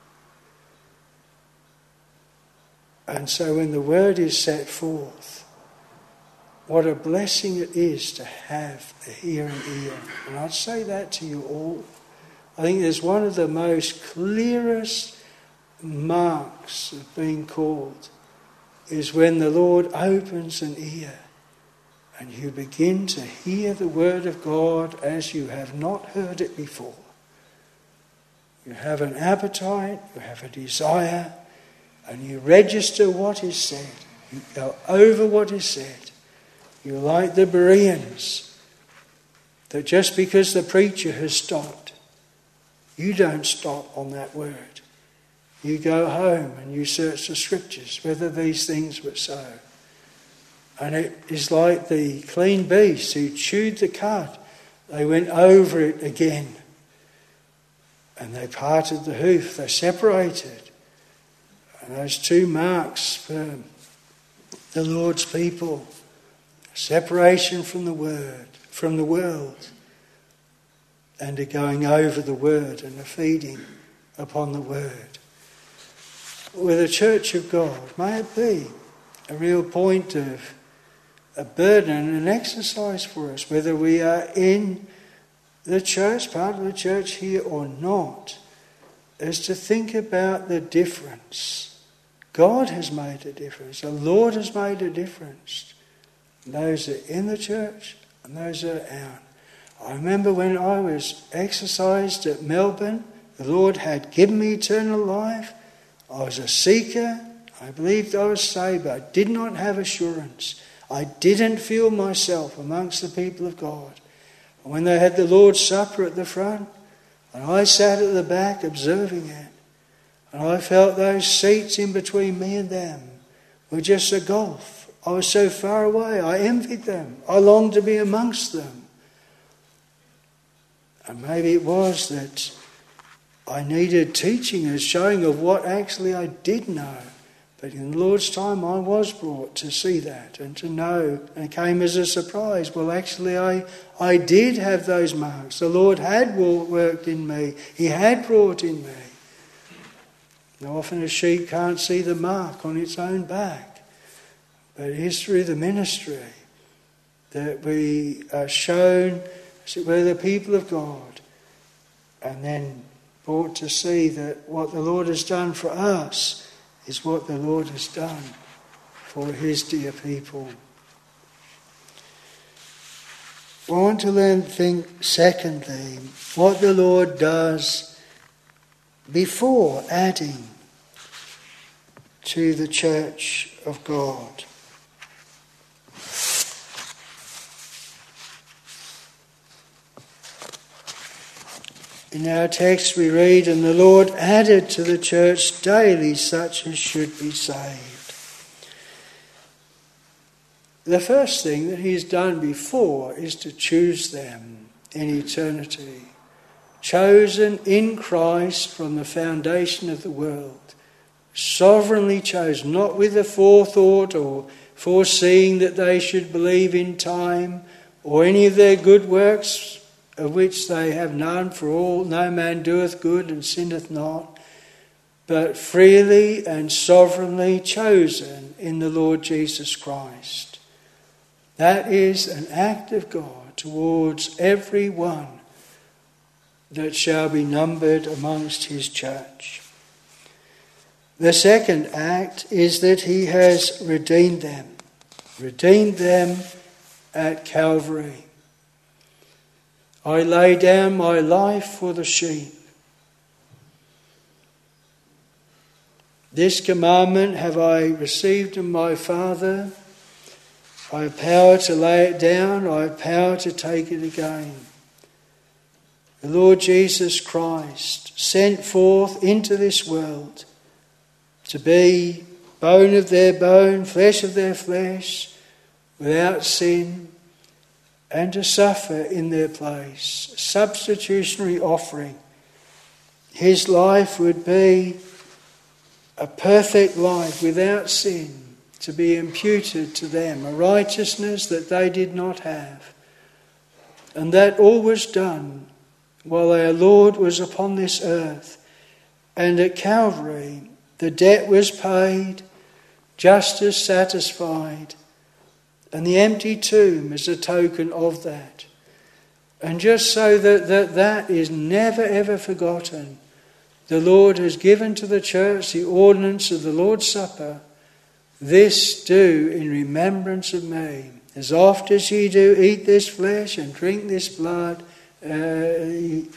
Speaker 2: And so when the word is set forth, what a blessing it is to have a hearing ear. And I'd say that to you all. I think there's one of the most clearest marks of being called is when the Lord opens an ear and you begin to hear the word of God as you have not heard it before. You have an appetite, you have a desire, and you register what is said. You go over what is said. You're like the Bereans, that just because the preacher has stopped, you don't stop on that word. You go home and you search the scriptures, whether these things were so. And it is like the clean beast who chewed the cud. They went over it again. And they parted the hoof, they separated. And those two marks for the Lord's people, separation from the word, from the world, and a going over the word and a feeding upon the word. With the church of God, may it be a real point of a burden and an exercise for us, whether we are in the church, part of the church here or not, is to think about the difference. God has made a difference. The Lord has made a difference. Those that are in the church and those that are out. I remember when I was exercised at Melbourne, the Lord had given me eternal life. I was a seeker. I believed I was saved, but I did not have assurance. I didn't feel myself amongst the people of God. And when they had the Lord's Supper at the front, and I sat at the back observing it, and I felt those seats in between me and them were just a gulf. I was so far away. I envied them. I longed to be amongst them. And maybe it was that I needed teaching and showing of what actually I did know. But in the Lord's time I was brought to see that and to know, and it came as a surprise. Well, actually I did have those marks. The Lord had worked in me. He had brought in me. Now often a sheep can't see the mark on its own back. But it is through the ministry that we are shown, as it were, the people of God, and then brought to see that what the Lord has done for us is what the Lord has done for his dear people. I want to think secondly, what the Lord does before adding to the church of God. In our text we read, and the Lord added to the church daily such as should be saved. The first thing that he's done before is to choose them in eternity. Chosen in Christ from the foundation of the world. Sovereignly chosen, not with a forethought or foreseeing that they should believe in time or any of their good works, of which they have none, for all no man doeth good and sinneth not, but freely and sovereignly chosen in the Lord Jesus Christ. That is an act of God towards every one that shall be numbered amongst his church. The second act is that he has redeemed them at Calvary. I lay down my life for the sheep. This commandment have I received of my Father. I have power to lay it down. I have power to take it again. the Lord Jesus Christ, sent forth into this world to be bone of their bone, flesh of their flesh, without sin, and to suffer in their place, a substitutionary offering. His life would be a perfect life without sin, to be imputed to them, a righteousness that they did not have. And that all was done while our Lord was upon this earth. And at Calvary, the debt was paid, justice satisfied, and the empty tomb is a token of that. And just so that is never ever forgotten, the Lord has given to the church the ordinance of the Lord's Supper. This do in remembrance of me. As oft as ye do eat this flesh and drink this blood, drink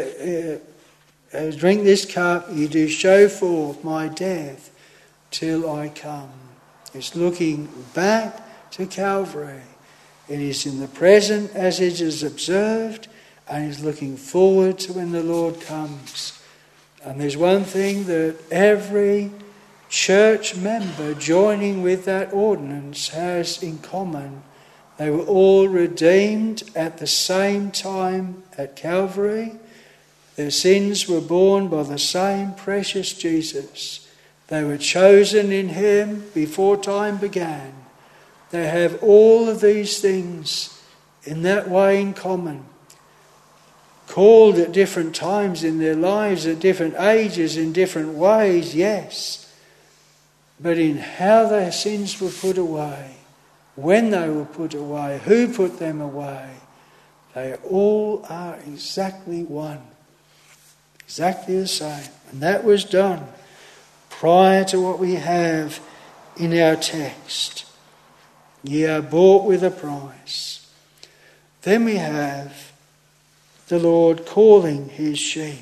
Speaker 2: this cup, ye do show forth my death till I come. It's looking back to Calvary. It is in the present as it is observed, and is looking forward to when the Lord comes. And there's one thing that every church member joining with that ordinance has in common. They were all redeemed at the same time at Calvary. Their sins were borne by the same precious Jesus. They were chosen in him before time began. They have all of these things in that way in common. Called at different times in their lives, at different ages, in different ways, yes. But in how their sins were put away, when they were put away, who put them away, they all are exactly one. Exactly the same. And that was done prior to what we have in our text. Ye are bought with a price. Then we have the Lord calling his sheep.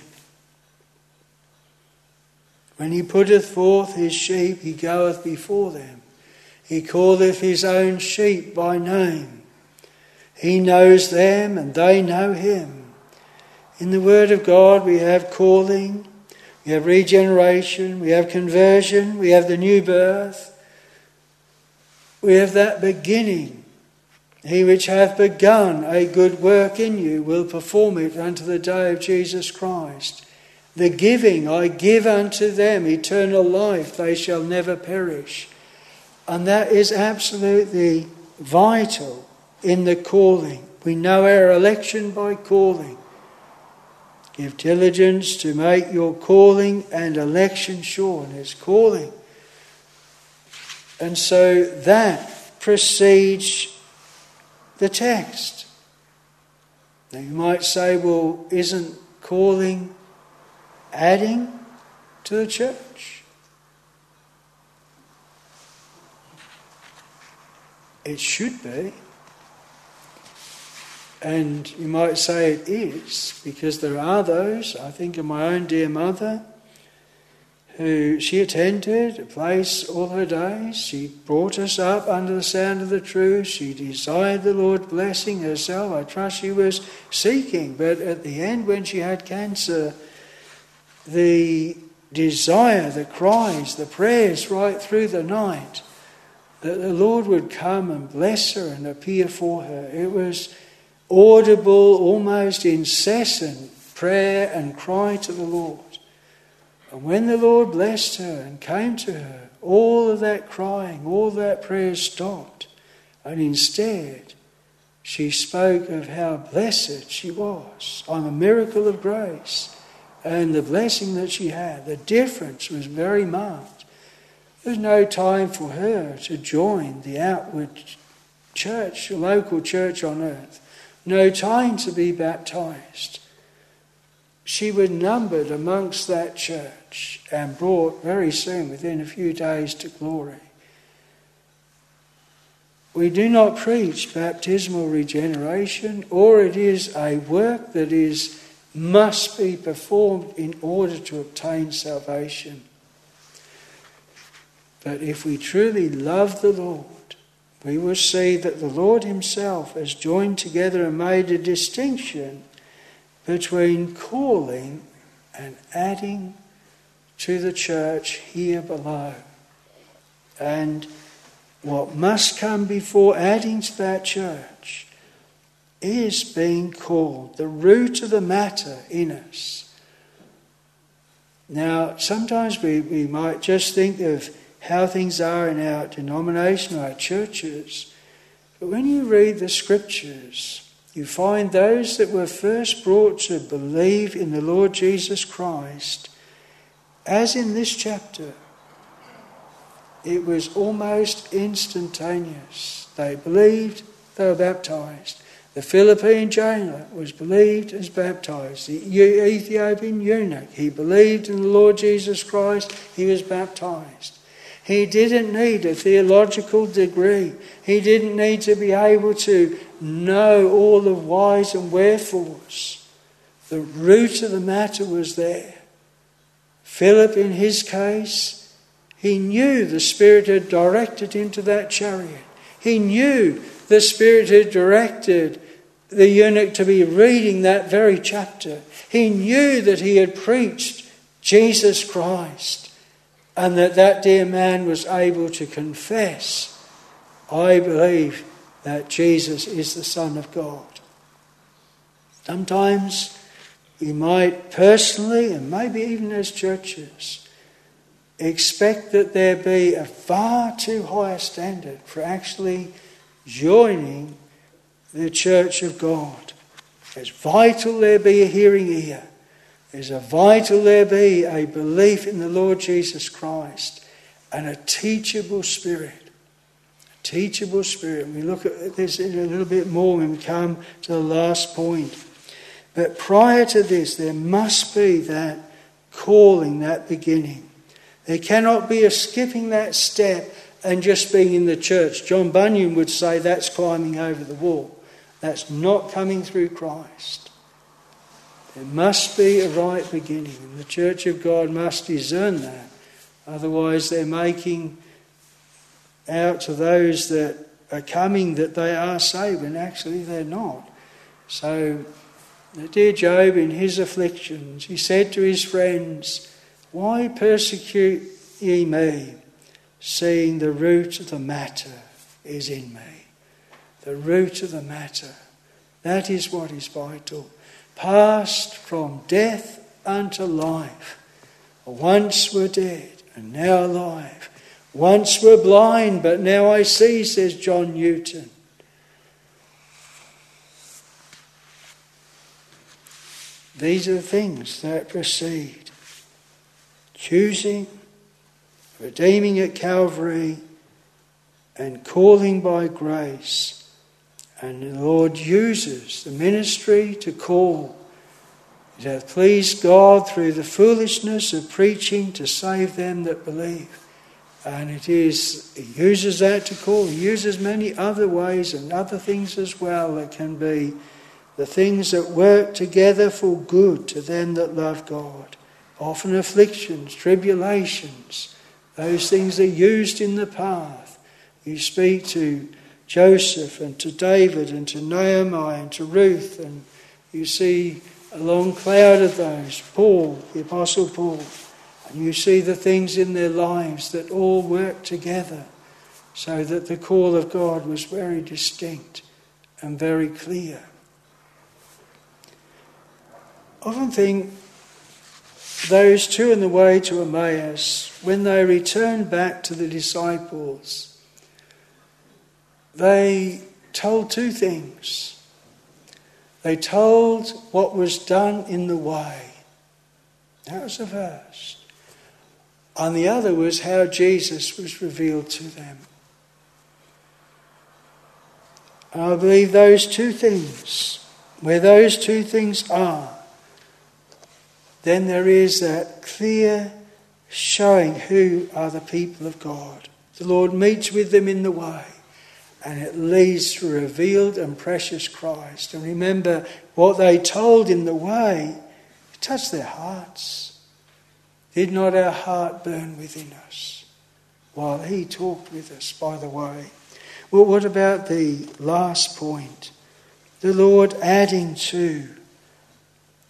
Speaker 2: When he putteth forth his sheep, he goeth before them. He calleth his own sheep by name. He knows them and they know him. In the Word of God we have calling, we have regeneration, we have conversion, we have the new birth. We have that beginning. He which hath begun a good work in you will perform it unto the day of Jesus Christ. The giving, I give unto them eternal life, they shall never perish. And that is absolutely vital in the calling. We know our election by calling. Give diligence to make your calling and election sure. And it's calling. And so that precedes the text. Now you might say, well, isn't calling adding to the church? It should be. And you might say it is, because there are those, I think of my own dear mother, who she attended a place all her days. She brought us up under the sound of the truth. She desired the Lord blessing herself. I trust she was seeking. But at the end, when she had cancer, the desire, the cries, the prayers right through the night, that the Lord would come and bless her and appear for her. It was audible, almost incessant prayer and cry to the Lord. And when the Lord blessed her and came to her, all of that crying, all that prayer stopped. And instead, she spoke of how blessed she was on a miracle of grace and the blessing that she had. The difference was very marked. There was no time for her to join the outward church, the local church on earth. No time to be baptized. She was numbered amongst that church and brought very soon, within a few days, to glory. We do not preach baptismal regeneration, or it is a work that must be performed in order to obtain salvation. But if we truly love the Lord, we will see that the Lord himself has joined together and made a distinction between calling and adding to the church here below. And what must come before adding to that church is being called, the root of the matter in us. Now, sometimes we might just think of how things are in our denomination, our churches, but when you read the scriptures, you find those that were first brought to believe in the Lord Jesus Christ, as in this chapter, it was almost instantaneous. They believed, they were baptized. The Philippine jailer was believed as baptized. The Ethiopian eunuch, he believed in the Lord Jesus Christ, he was baptized. He didn't need a theological degree. He didn't need to be able to know all the whys and wherefores. The root of the matter was there. Philip, in his case, he knew the Spirit had directed him to that chariot. He knew the Spirit had directed the eunuch to be reading that very chapter. He knew that he had preached Jesus Christ, and that dear man was able to confess, I believe that Jesus is the Son of God. Sometimes we might personally, and maybe even as churches, expect that there be a far too high a standard for actually joining the church of God. It's vital there be a hearing ear. It's vital there be a belief in the Lord Jesus Christ and a teachable spirit. A teachable spirit. We look at this in a little bit more when we come to the last point. But prior to this, there must be that calling, that beginning. There cannot be a skipping that step and just being in the church. John Bunyan would say that's climbing over the wall. That's not coming through Christ. There must be a right beginning, and the church of God must discern that. Otherwise they're making out to those that are coming that they are saved, and actually they're not. So, the dear Job, in his afflictions, he said to his friends, why persecute ye me, seeing the root of the matter is in me? The root of the matter, that is what is vital. Passed from death unto life. Once were dead and now alive. Once were blind but now I see, says John Newton. These are the things that precede. Choosing, redeeming at Calvary, and calling by grace. And the Lord uses the ministry to call. It hath pleased God through the foolishness of preaching to save them that believe. And He uses that to call. He uses many other ways and other things as well that can be the things that work together for good to them that love God. Often afflictions, tribulations, those things are used in the path. You speak to Joseph and to David and to Nehemiah and to Ruth, and you see a long cloud of those. Paul, the Apostle Paul, and you see the things in their lives that all work together so that the call of God was very distinct and very clear. I often think those two on the way to Emmaus, when they returned back to the disciples, they told two things. They told what was done in the way. That was the first. And the other was how Jesus was revealed to them. And I believe those two things, where those two things are, then there is that clear showing who are the people of God. The Lord meets with them in the way, and it leads to revealed and precious Christ. And remember, what they told in the way, it touched their hearts. Did not our heart burn within us while He talked with us by the way? Well, what about the last point? The Lord adding to.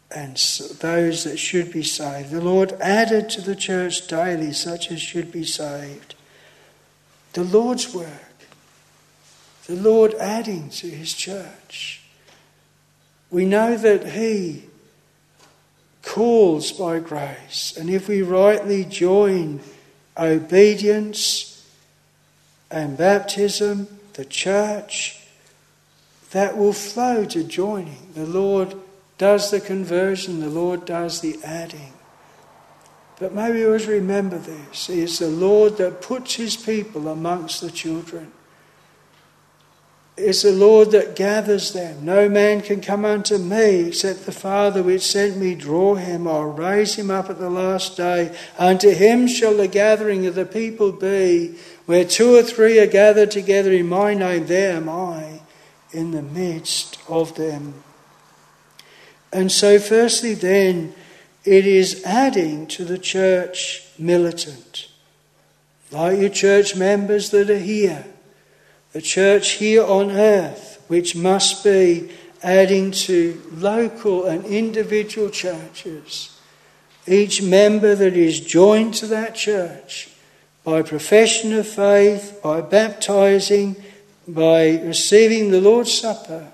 Speaker 2: and those that should be saved. The Lord added to the church daily such as should be saved. The Lord's work. The Lord adding to his church. We know that he calls by grace, and if we rightly join obedience and baptism, the church, that will flow to joining. The Lord does the conversion, the Lord does the adding. But may we always remember this. It is the Lord that puts his people amongst the children. It's the Lord that gathers them. No man can come unto me except the Father which sent me draw him. I'll raise him up at the last day. Unto him shall the gathering of the people be. Where 2 or 3 are gathered together in my name, there am I in the midst of them. And so firstly then, it is adding to the church militant. Like your church members that are here. The church here on earth, which must be adding to local and individual churches. Each member that is joined to that church by profession of faith, by baptizing, by receiving the Lord's Supper,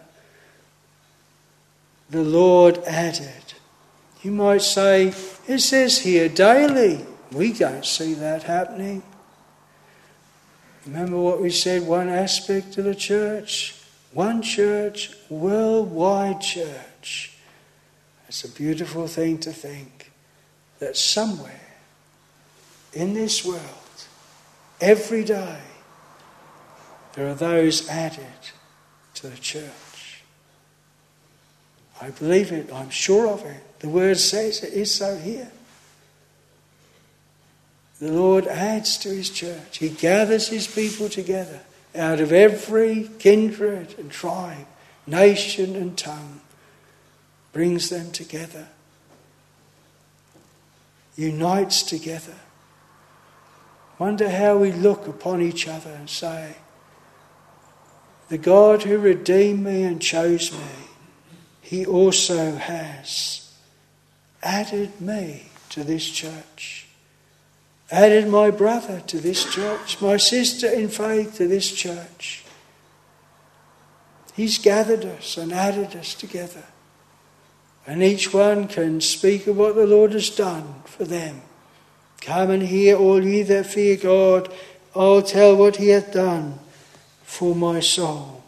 Speaker 2: the Lord added. You might say, it says here daily. We don't see that happening. Remember what we said, one aspect of the church, one church, worldwide church. It's a beautiful thing to think that somewhere in this world, every day, there are those added to the church. I believe it, I'm sure of it. The word says it is so here. The Lord adds to his church. He gathers his people together out of every kindred and tribe, nation and tongue. Brings them together. Unites together. Wonder how we look upon each other and say, the God who redeemed me and chose me, he also has added me to this church. Added my brother to this church, my sister in faith to this church. He's gathered us and added us together. And each one can speak of what the Lord has done for them. Come and hear, all ye that fear God. I'll tell what he hath done for my soul.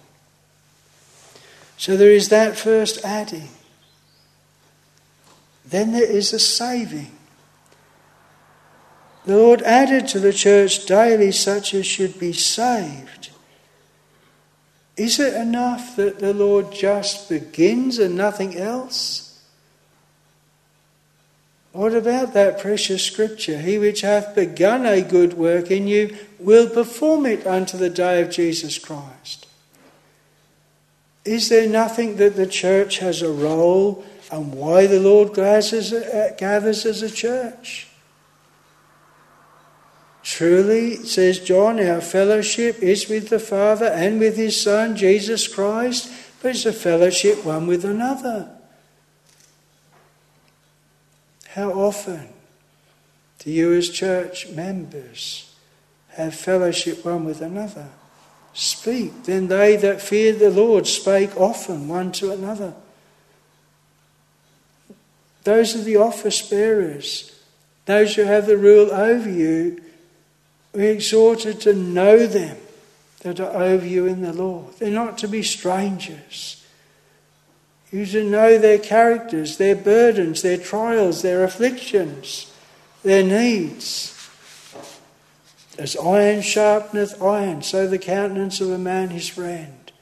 Speaker 2: So there is that first adding. Then there is a saving. The Lord added to the church daily such as should be saved. Is it enough that the Lord just begins and nothing else? What about that precious scripture? He which hath begun a good work in you will perform it unto the day of Jesus Christ. Is there nothing that the church has a role and why the Lord gathers as a church? Truly, says John, our fellowship is with the Father and with his Son, Jesus Christ, but it's a fellowship one with another. How often do you as church members have fellowship one with another? Speak. Then they that feared the Lord spake often one to another. Those are the office bearers. Those who have the rule over you. We're exhorted to know them that are over you in the Lord. They're not to be strangers. You're to know their characters, their burdens, their trials, their afflictions, their needs. As iron sharpeneth iron, so the countenance of a man his friend.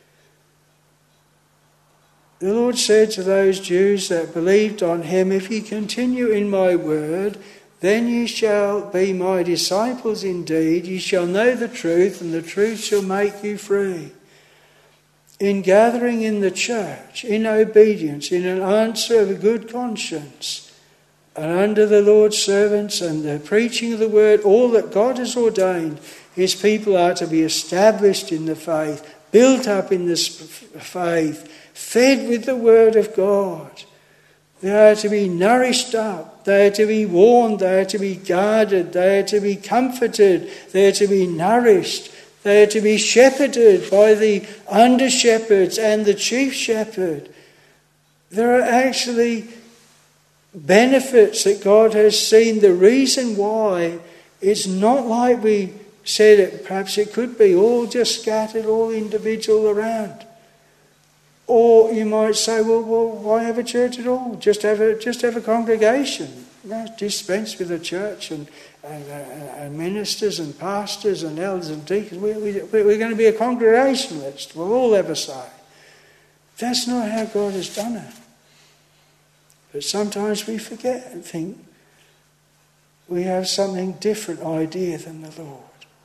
Speaker 2: The Lord said to those Jews that believed on him, if ye continue in my word, then ye shall be my disciples indeed. Ye shall know the truth, and the truth shall make you free. In gathering in the church, in obedience, in an answer of a good conscience, and under the Lord's servants and the preaching of the word, all that God has ordained, his people are to be established in the faith, built up in this faith, fed with the word of God. They are to be nourished up. They are to be warned. They are to be guarded. They are to be comforted. They are to be nourished. They are to be shepherded by the under-shepherds and the chief shepherd. There are actually benefits that God has seen. The reason why it's not like we said it, perhaps it could be all just scattered, all individual around. Or you might say, well, why have a church at all? Just have a congregation. Dispense with a church and ministers and pastors and elders and deacons. We're going to be a congregationalist. We'll all ever say. That's not how God has done it. But sometimes we forget and think we have something different idea than the Lord.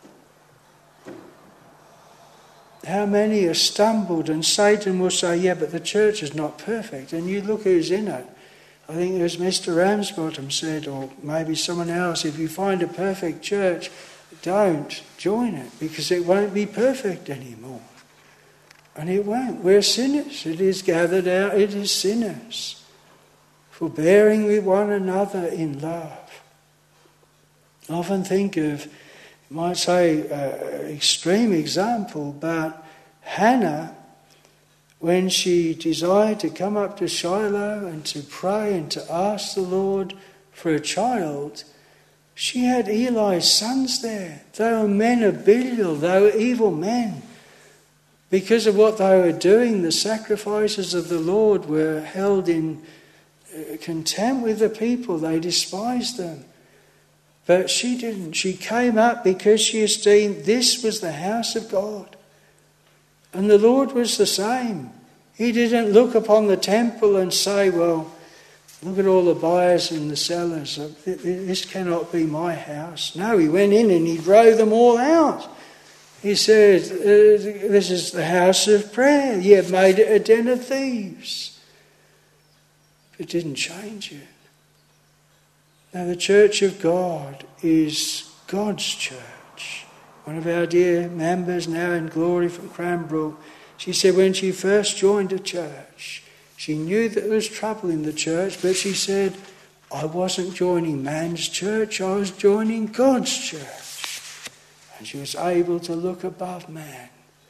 Speaker 2: How many are stumbled, and Satan will say, yeah, but the church is not perfect. And you look who's in it. I think it was Mr. Ramsbottom said, or maybe someone else, if you find a perfect church, don't join it, because it won't be perfect anymore. And it won't. We're sinners. It is gathered out. It is sinners. Forbearing with one another in love. I often think of, you might say, extreme example, but Hannah, when she desired to come up to Shiloh and to pray and to ask the Lord for a child, she had Eli's sons there. They were men of Belial. They were evil men. Because of what they were doing, the sacrifices of the Lord were held in contempt with the people. They despised them. But she didn't. She came up because she esteemed this was the house of God. And the Lord was the same. He didn't look upon the temple and say, well, look at all the buyers and the sellers. This cannot be my house. No, he went in and he drove them all out. He said, this is the house of prayer. You have made it a den of thieves. It didn't change it. Now, the church of God is God's church. One of our dear members now in glory from Cranbrook, she said when she first joined a church, she knew that there was trouble in the church, but she said, I wasn't joining man's church, I was joining God's church. And she was able to look above man.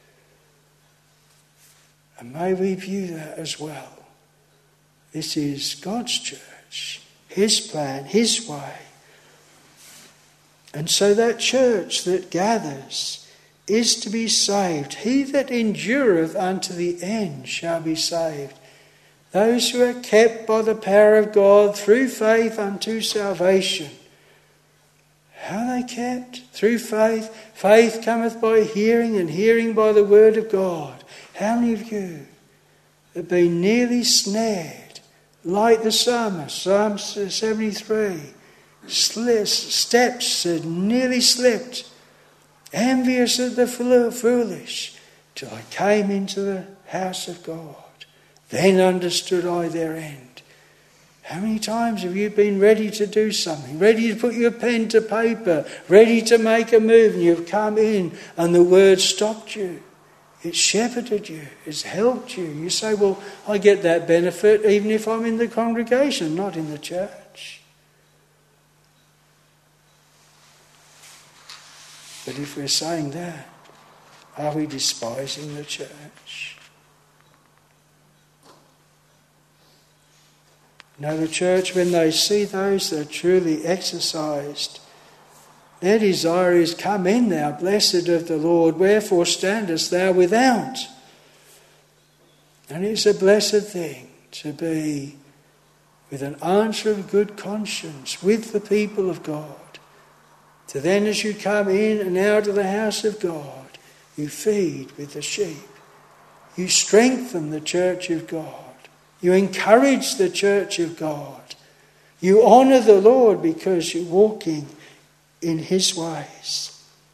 Speaker 2: And may we view that as well. This is God's church. His plan, His way. And so that church that gathers is to be saved. He that endureth unto the end shall be saved. Those who are kept by the power of God through faith unto salvation. How are they kept? Through faith. Faith cometh by hearing, and hearing by the word of God. How many of you have been nearly snared? Like the psalmist, Psalm 73, steps had nearly slipped, envious of the foolish, till I came into the house of God. Then understood I their end. How many times have you been ready to do something, ready to put your pen to paper, ready to make a move, and you've come in and the word stopped you? It's shepherded you. It's helped you. You say, well, I get that benefit even if I'm in the congregation, not in the church. But if we're saying that, are we despising the church? No, the church, when they see those that are truly exercised, their desire is, come in thou, blessed of the Lord, wherefore standest thou without? And it's a blessed thing to be with an answer of good conscience with the people of God. To then as you come in and out of the house of God, you feed with the sheep. You strengthen the church of God. You encourage the church of God. You honour the Lord because you're walking in His ways.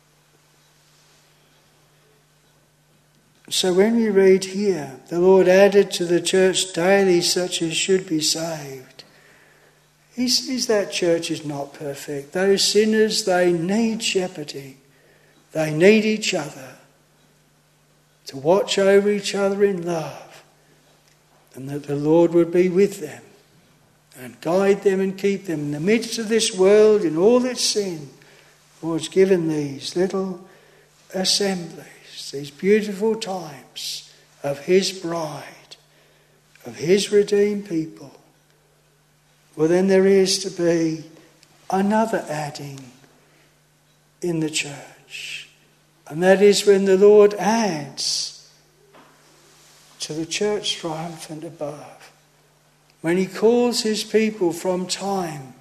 Speaker 2: So when we read here, the Lord added to the church daily such as should be saved. He sees that church is not perfect. Those sinners, they need shepherding. They need each other to watch over each other in love, and that the Lord would be with them and guide them and keep them in the midst of this world in all its sin. The Lord's given these little assemblies, these beautiful times of his bride, of his redeemed people. Well, then there is to be another adding in the church. And that is when the Lord adds to the church triumphant above. When he calls his people from time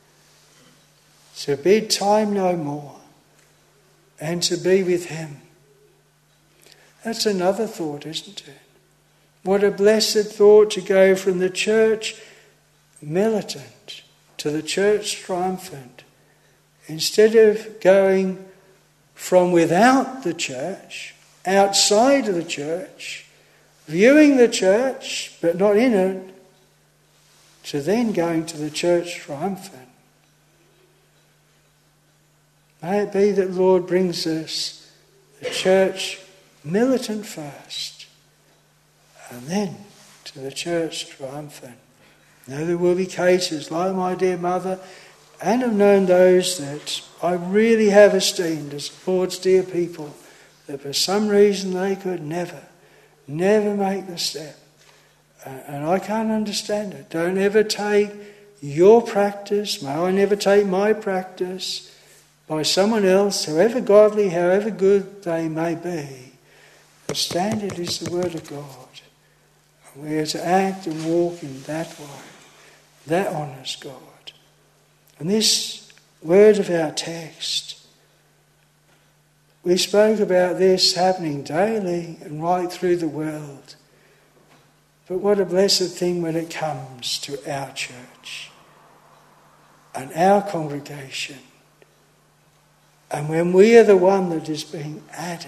Speaker 2: to bid time no more and to be with him. That's another thought, isn't it? What a blessed thought to go from the church militant to the church triumphant. Instead of going from without the church, outside of the church, viewing the church but not in it, to then going to the church triumphant. May it be that the Lord brings us the church militant first, and then to the church triumphant. Now there will be cases like my dear mother, and I've known those that I really have esteemed as the Lord's dear people, that for some reason they could never make the step. And I can't understand it. Don't ever take your practice, may I never take my practice by someone else, however godly, however good they may be. The standard is the Word of God. And we are to act and walk in that way. That honours God. And this word of our text, we spoke about this happening daily and right through the world. But what a blessed thing when it comes to our church and our congregation, and when we are the one that is being added,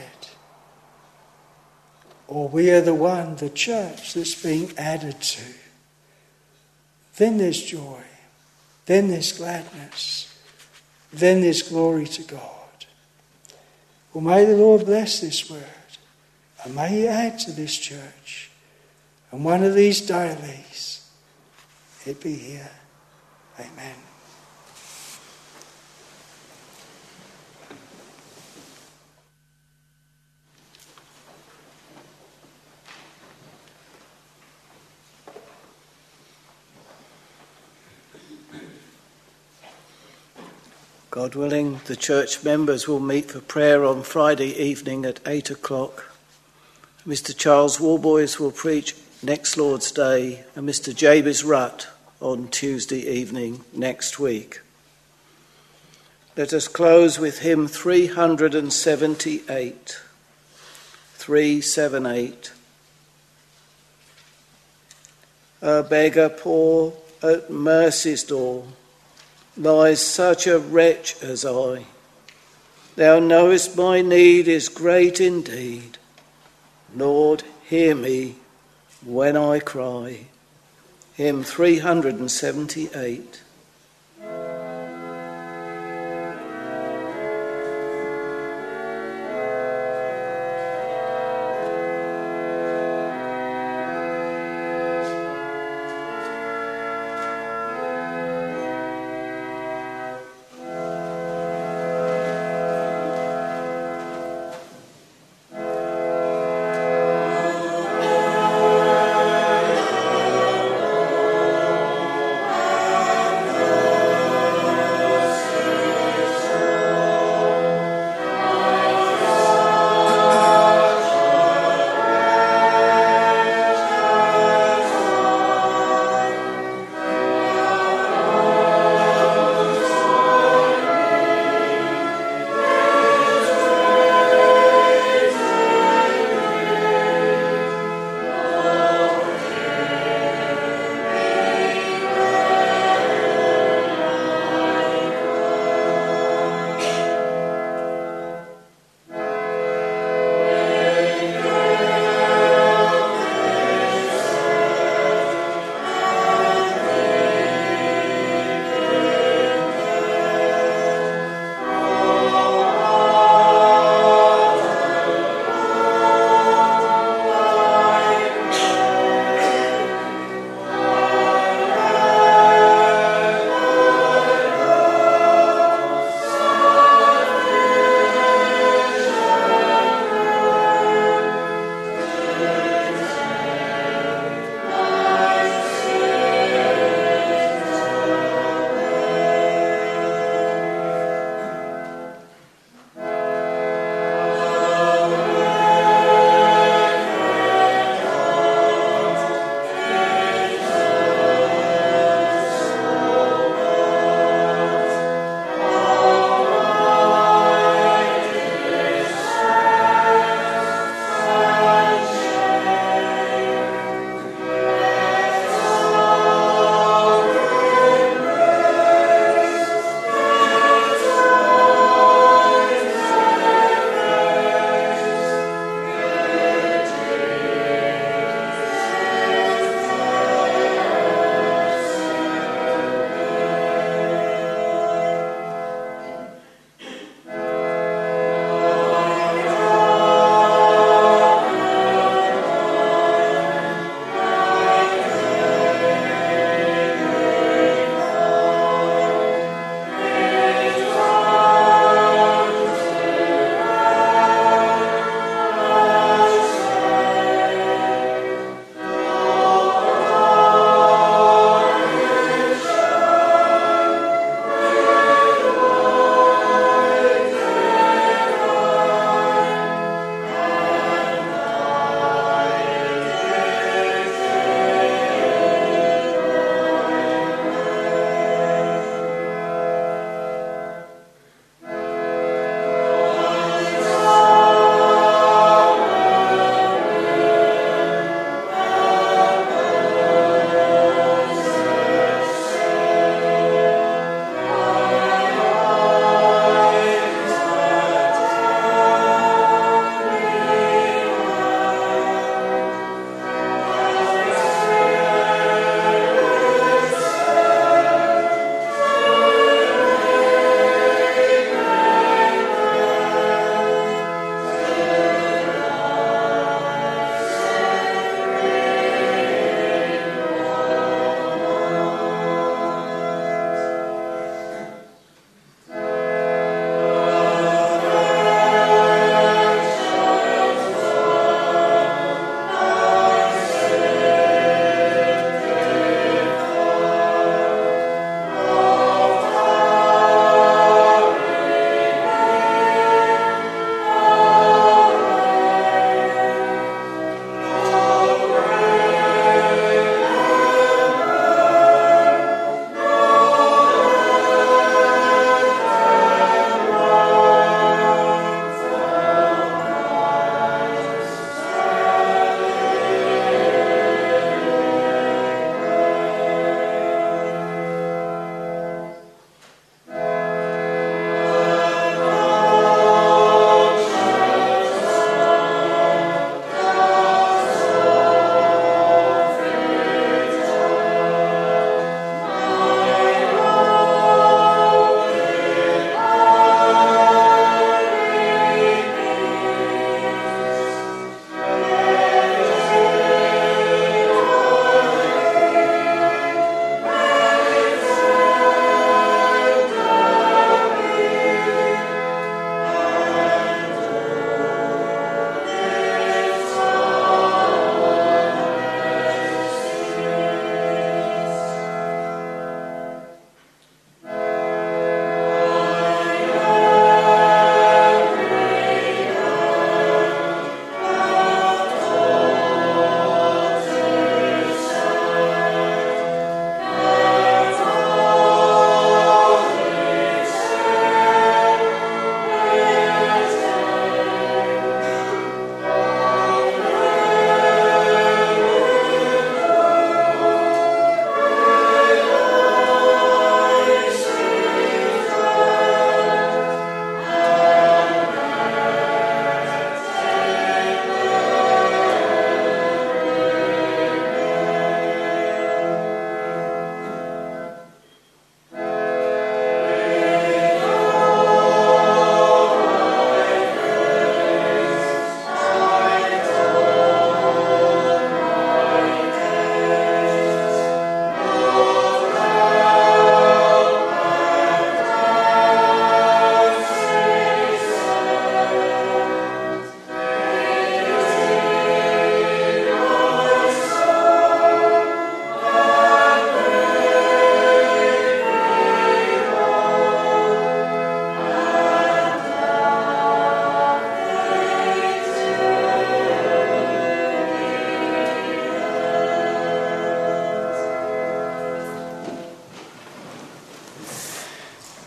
Speaker 2: or we are the one, the church, that's being added to, then there's joy, then there's gladness, then there's glory to God. Well, may the Lord bless this word, and may he add to this church. And one of these dailies, it be here. Amen.
Speaker 1: God willing, the church members will meet for prayer on Friday evening at 8 o'clock. Mr. Charles Warboys will preach next Lord's Day, and Mr. Jabez Rutt on Tuesday evening next week. Let us close with hymn 378. 378. A beggar poor at mercy's door lies such a wretch as I. Thou knowest my need is great indeed. Lord, hear me when I cry. Hymn 378.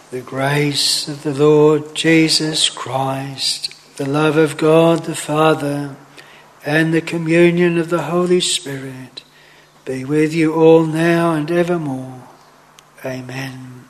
Speaker 2: The grace of the Lord Jesus Christ, the love of God the Father, and the communion of the Holy Spirit be with you all now and evermore. Amen.